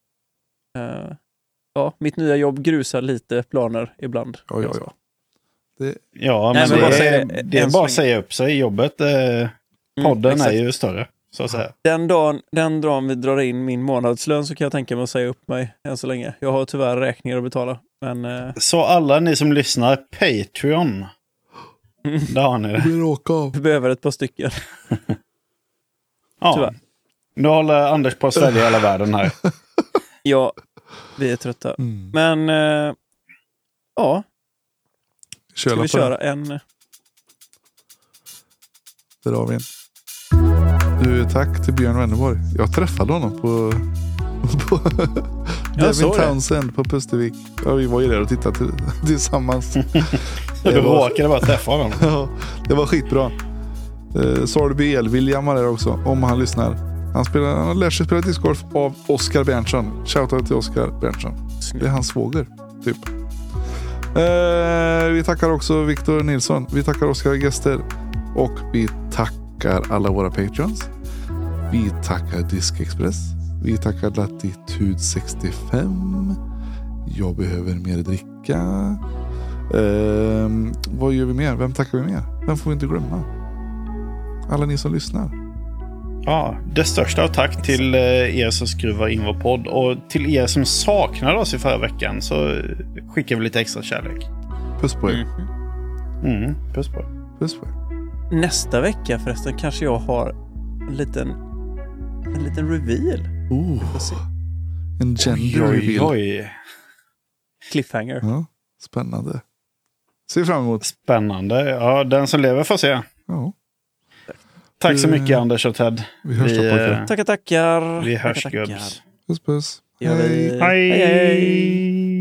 mitt nya jobb grusar lite planer ibland. Ja. Ja, Nej, men men det är bara att säga upp sig i jobbet. Podden är ju större, så att säga. Den dagen vi drar in min månadslön så kan jag tänka mig att säga upp mig än så länge. Jag har tyvärr räkningar att betala. Men, så alla ni som lyssnar, Patreon. Där har ni det. vi behöver ett par stycken. Ja. Tyvärr. Nu håller Anders på att svälja hela världen här. Ja, vi är trötta. Men, ja. Ska vi köra en... Där har vi en. Du, tack till Björn Wennerborg. Jag träffade honom på Devin Townsend på Pustervik. Ja, vi var ju där och tittade tillsammans. Du råkade bara träffa honom. Ja, det var skitbra. Sorby William var där också, om han lyssnar. Han lär sig spela discgolf av Oskar Berntsson. Shoutout till Oskar Berntsson. Det är hans svåger, typ. Vi tackar också Victor Nilsson. Vi tackar Oskar Gester. Och vi tackar alla våra patrons. Vi tackar Diskexpress. Vi tackar Latitude 65. Jag behöver mer dricka. Vad gör vi mer? Vem tackar vi mer? Vem får vi inte glömma? Alla ni som lyssnar. Ja, det största av tack till er som skruvar in vår podd. Och till er som saknade oss i förra veckan så skickar vi lite extra kärlek. Puss på er. Puss på er. Puss på er. Nästa vecka förresten kanske jag har en liten reveal. En gender reveal. Oj. Cliffhanger. Ja, spännande. Ser fram emot. Spännande. Ja, den som lever får se. Ja. Tack så mycket Anders och Ted. Vi hörs då pojkar. Tackar. Vi hörs gubbs. Puss puss. Hej. Hej.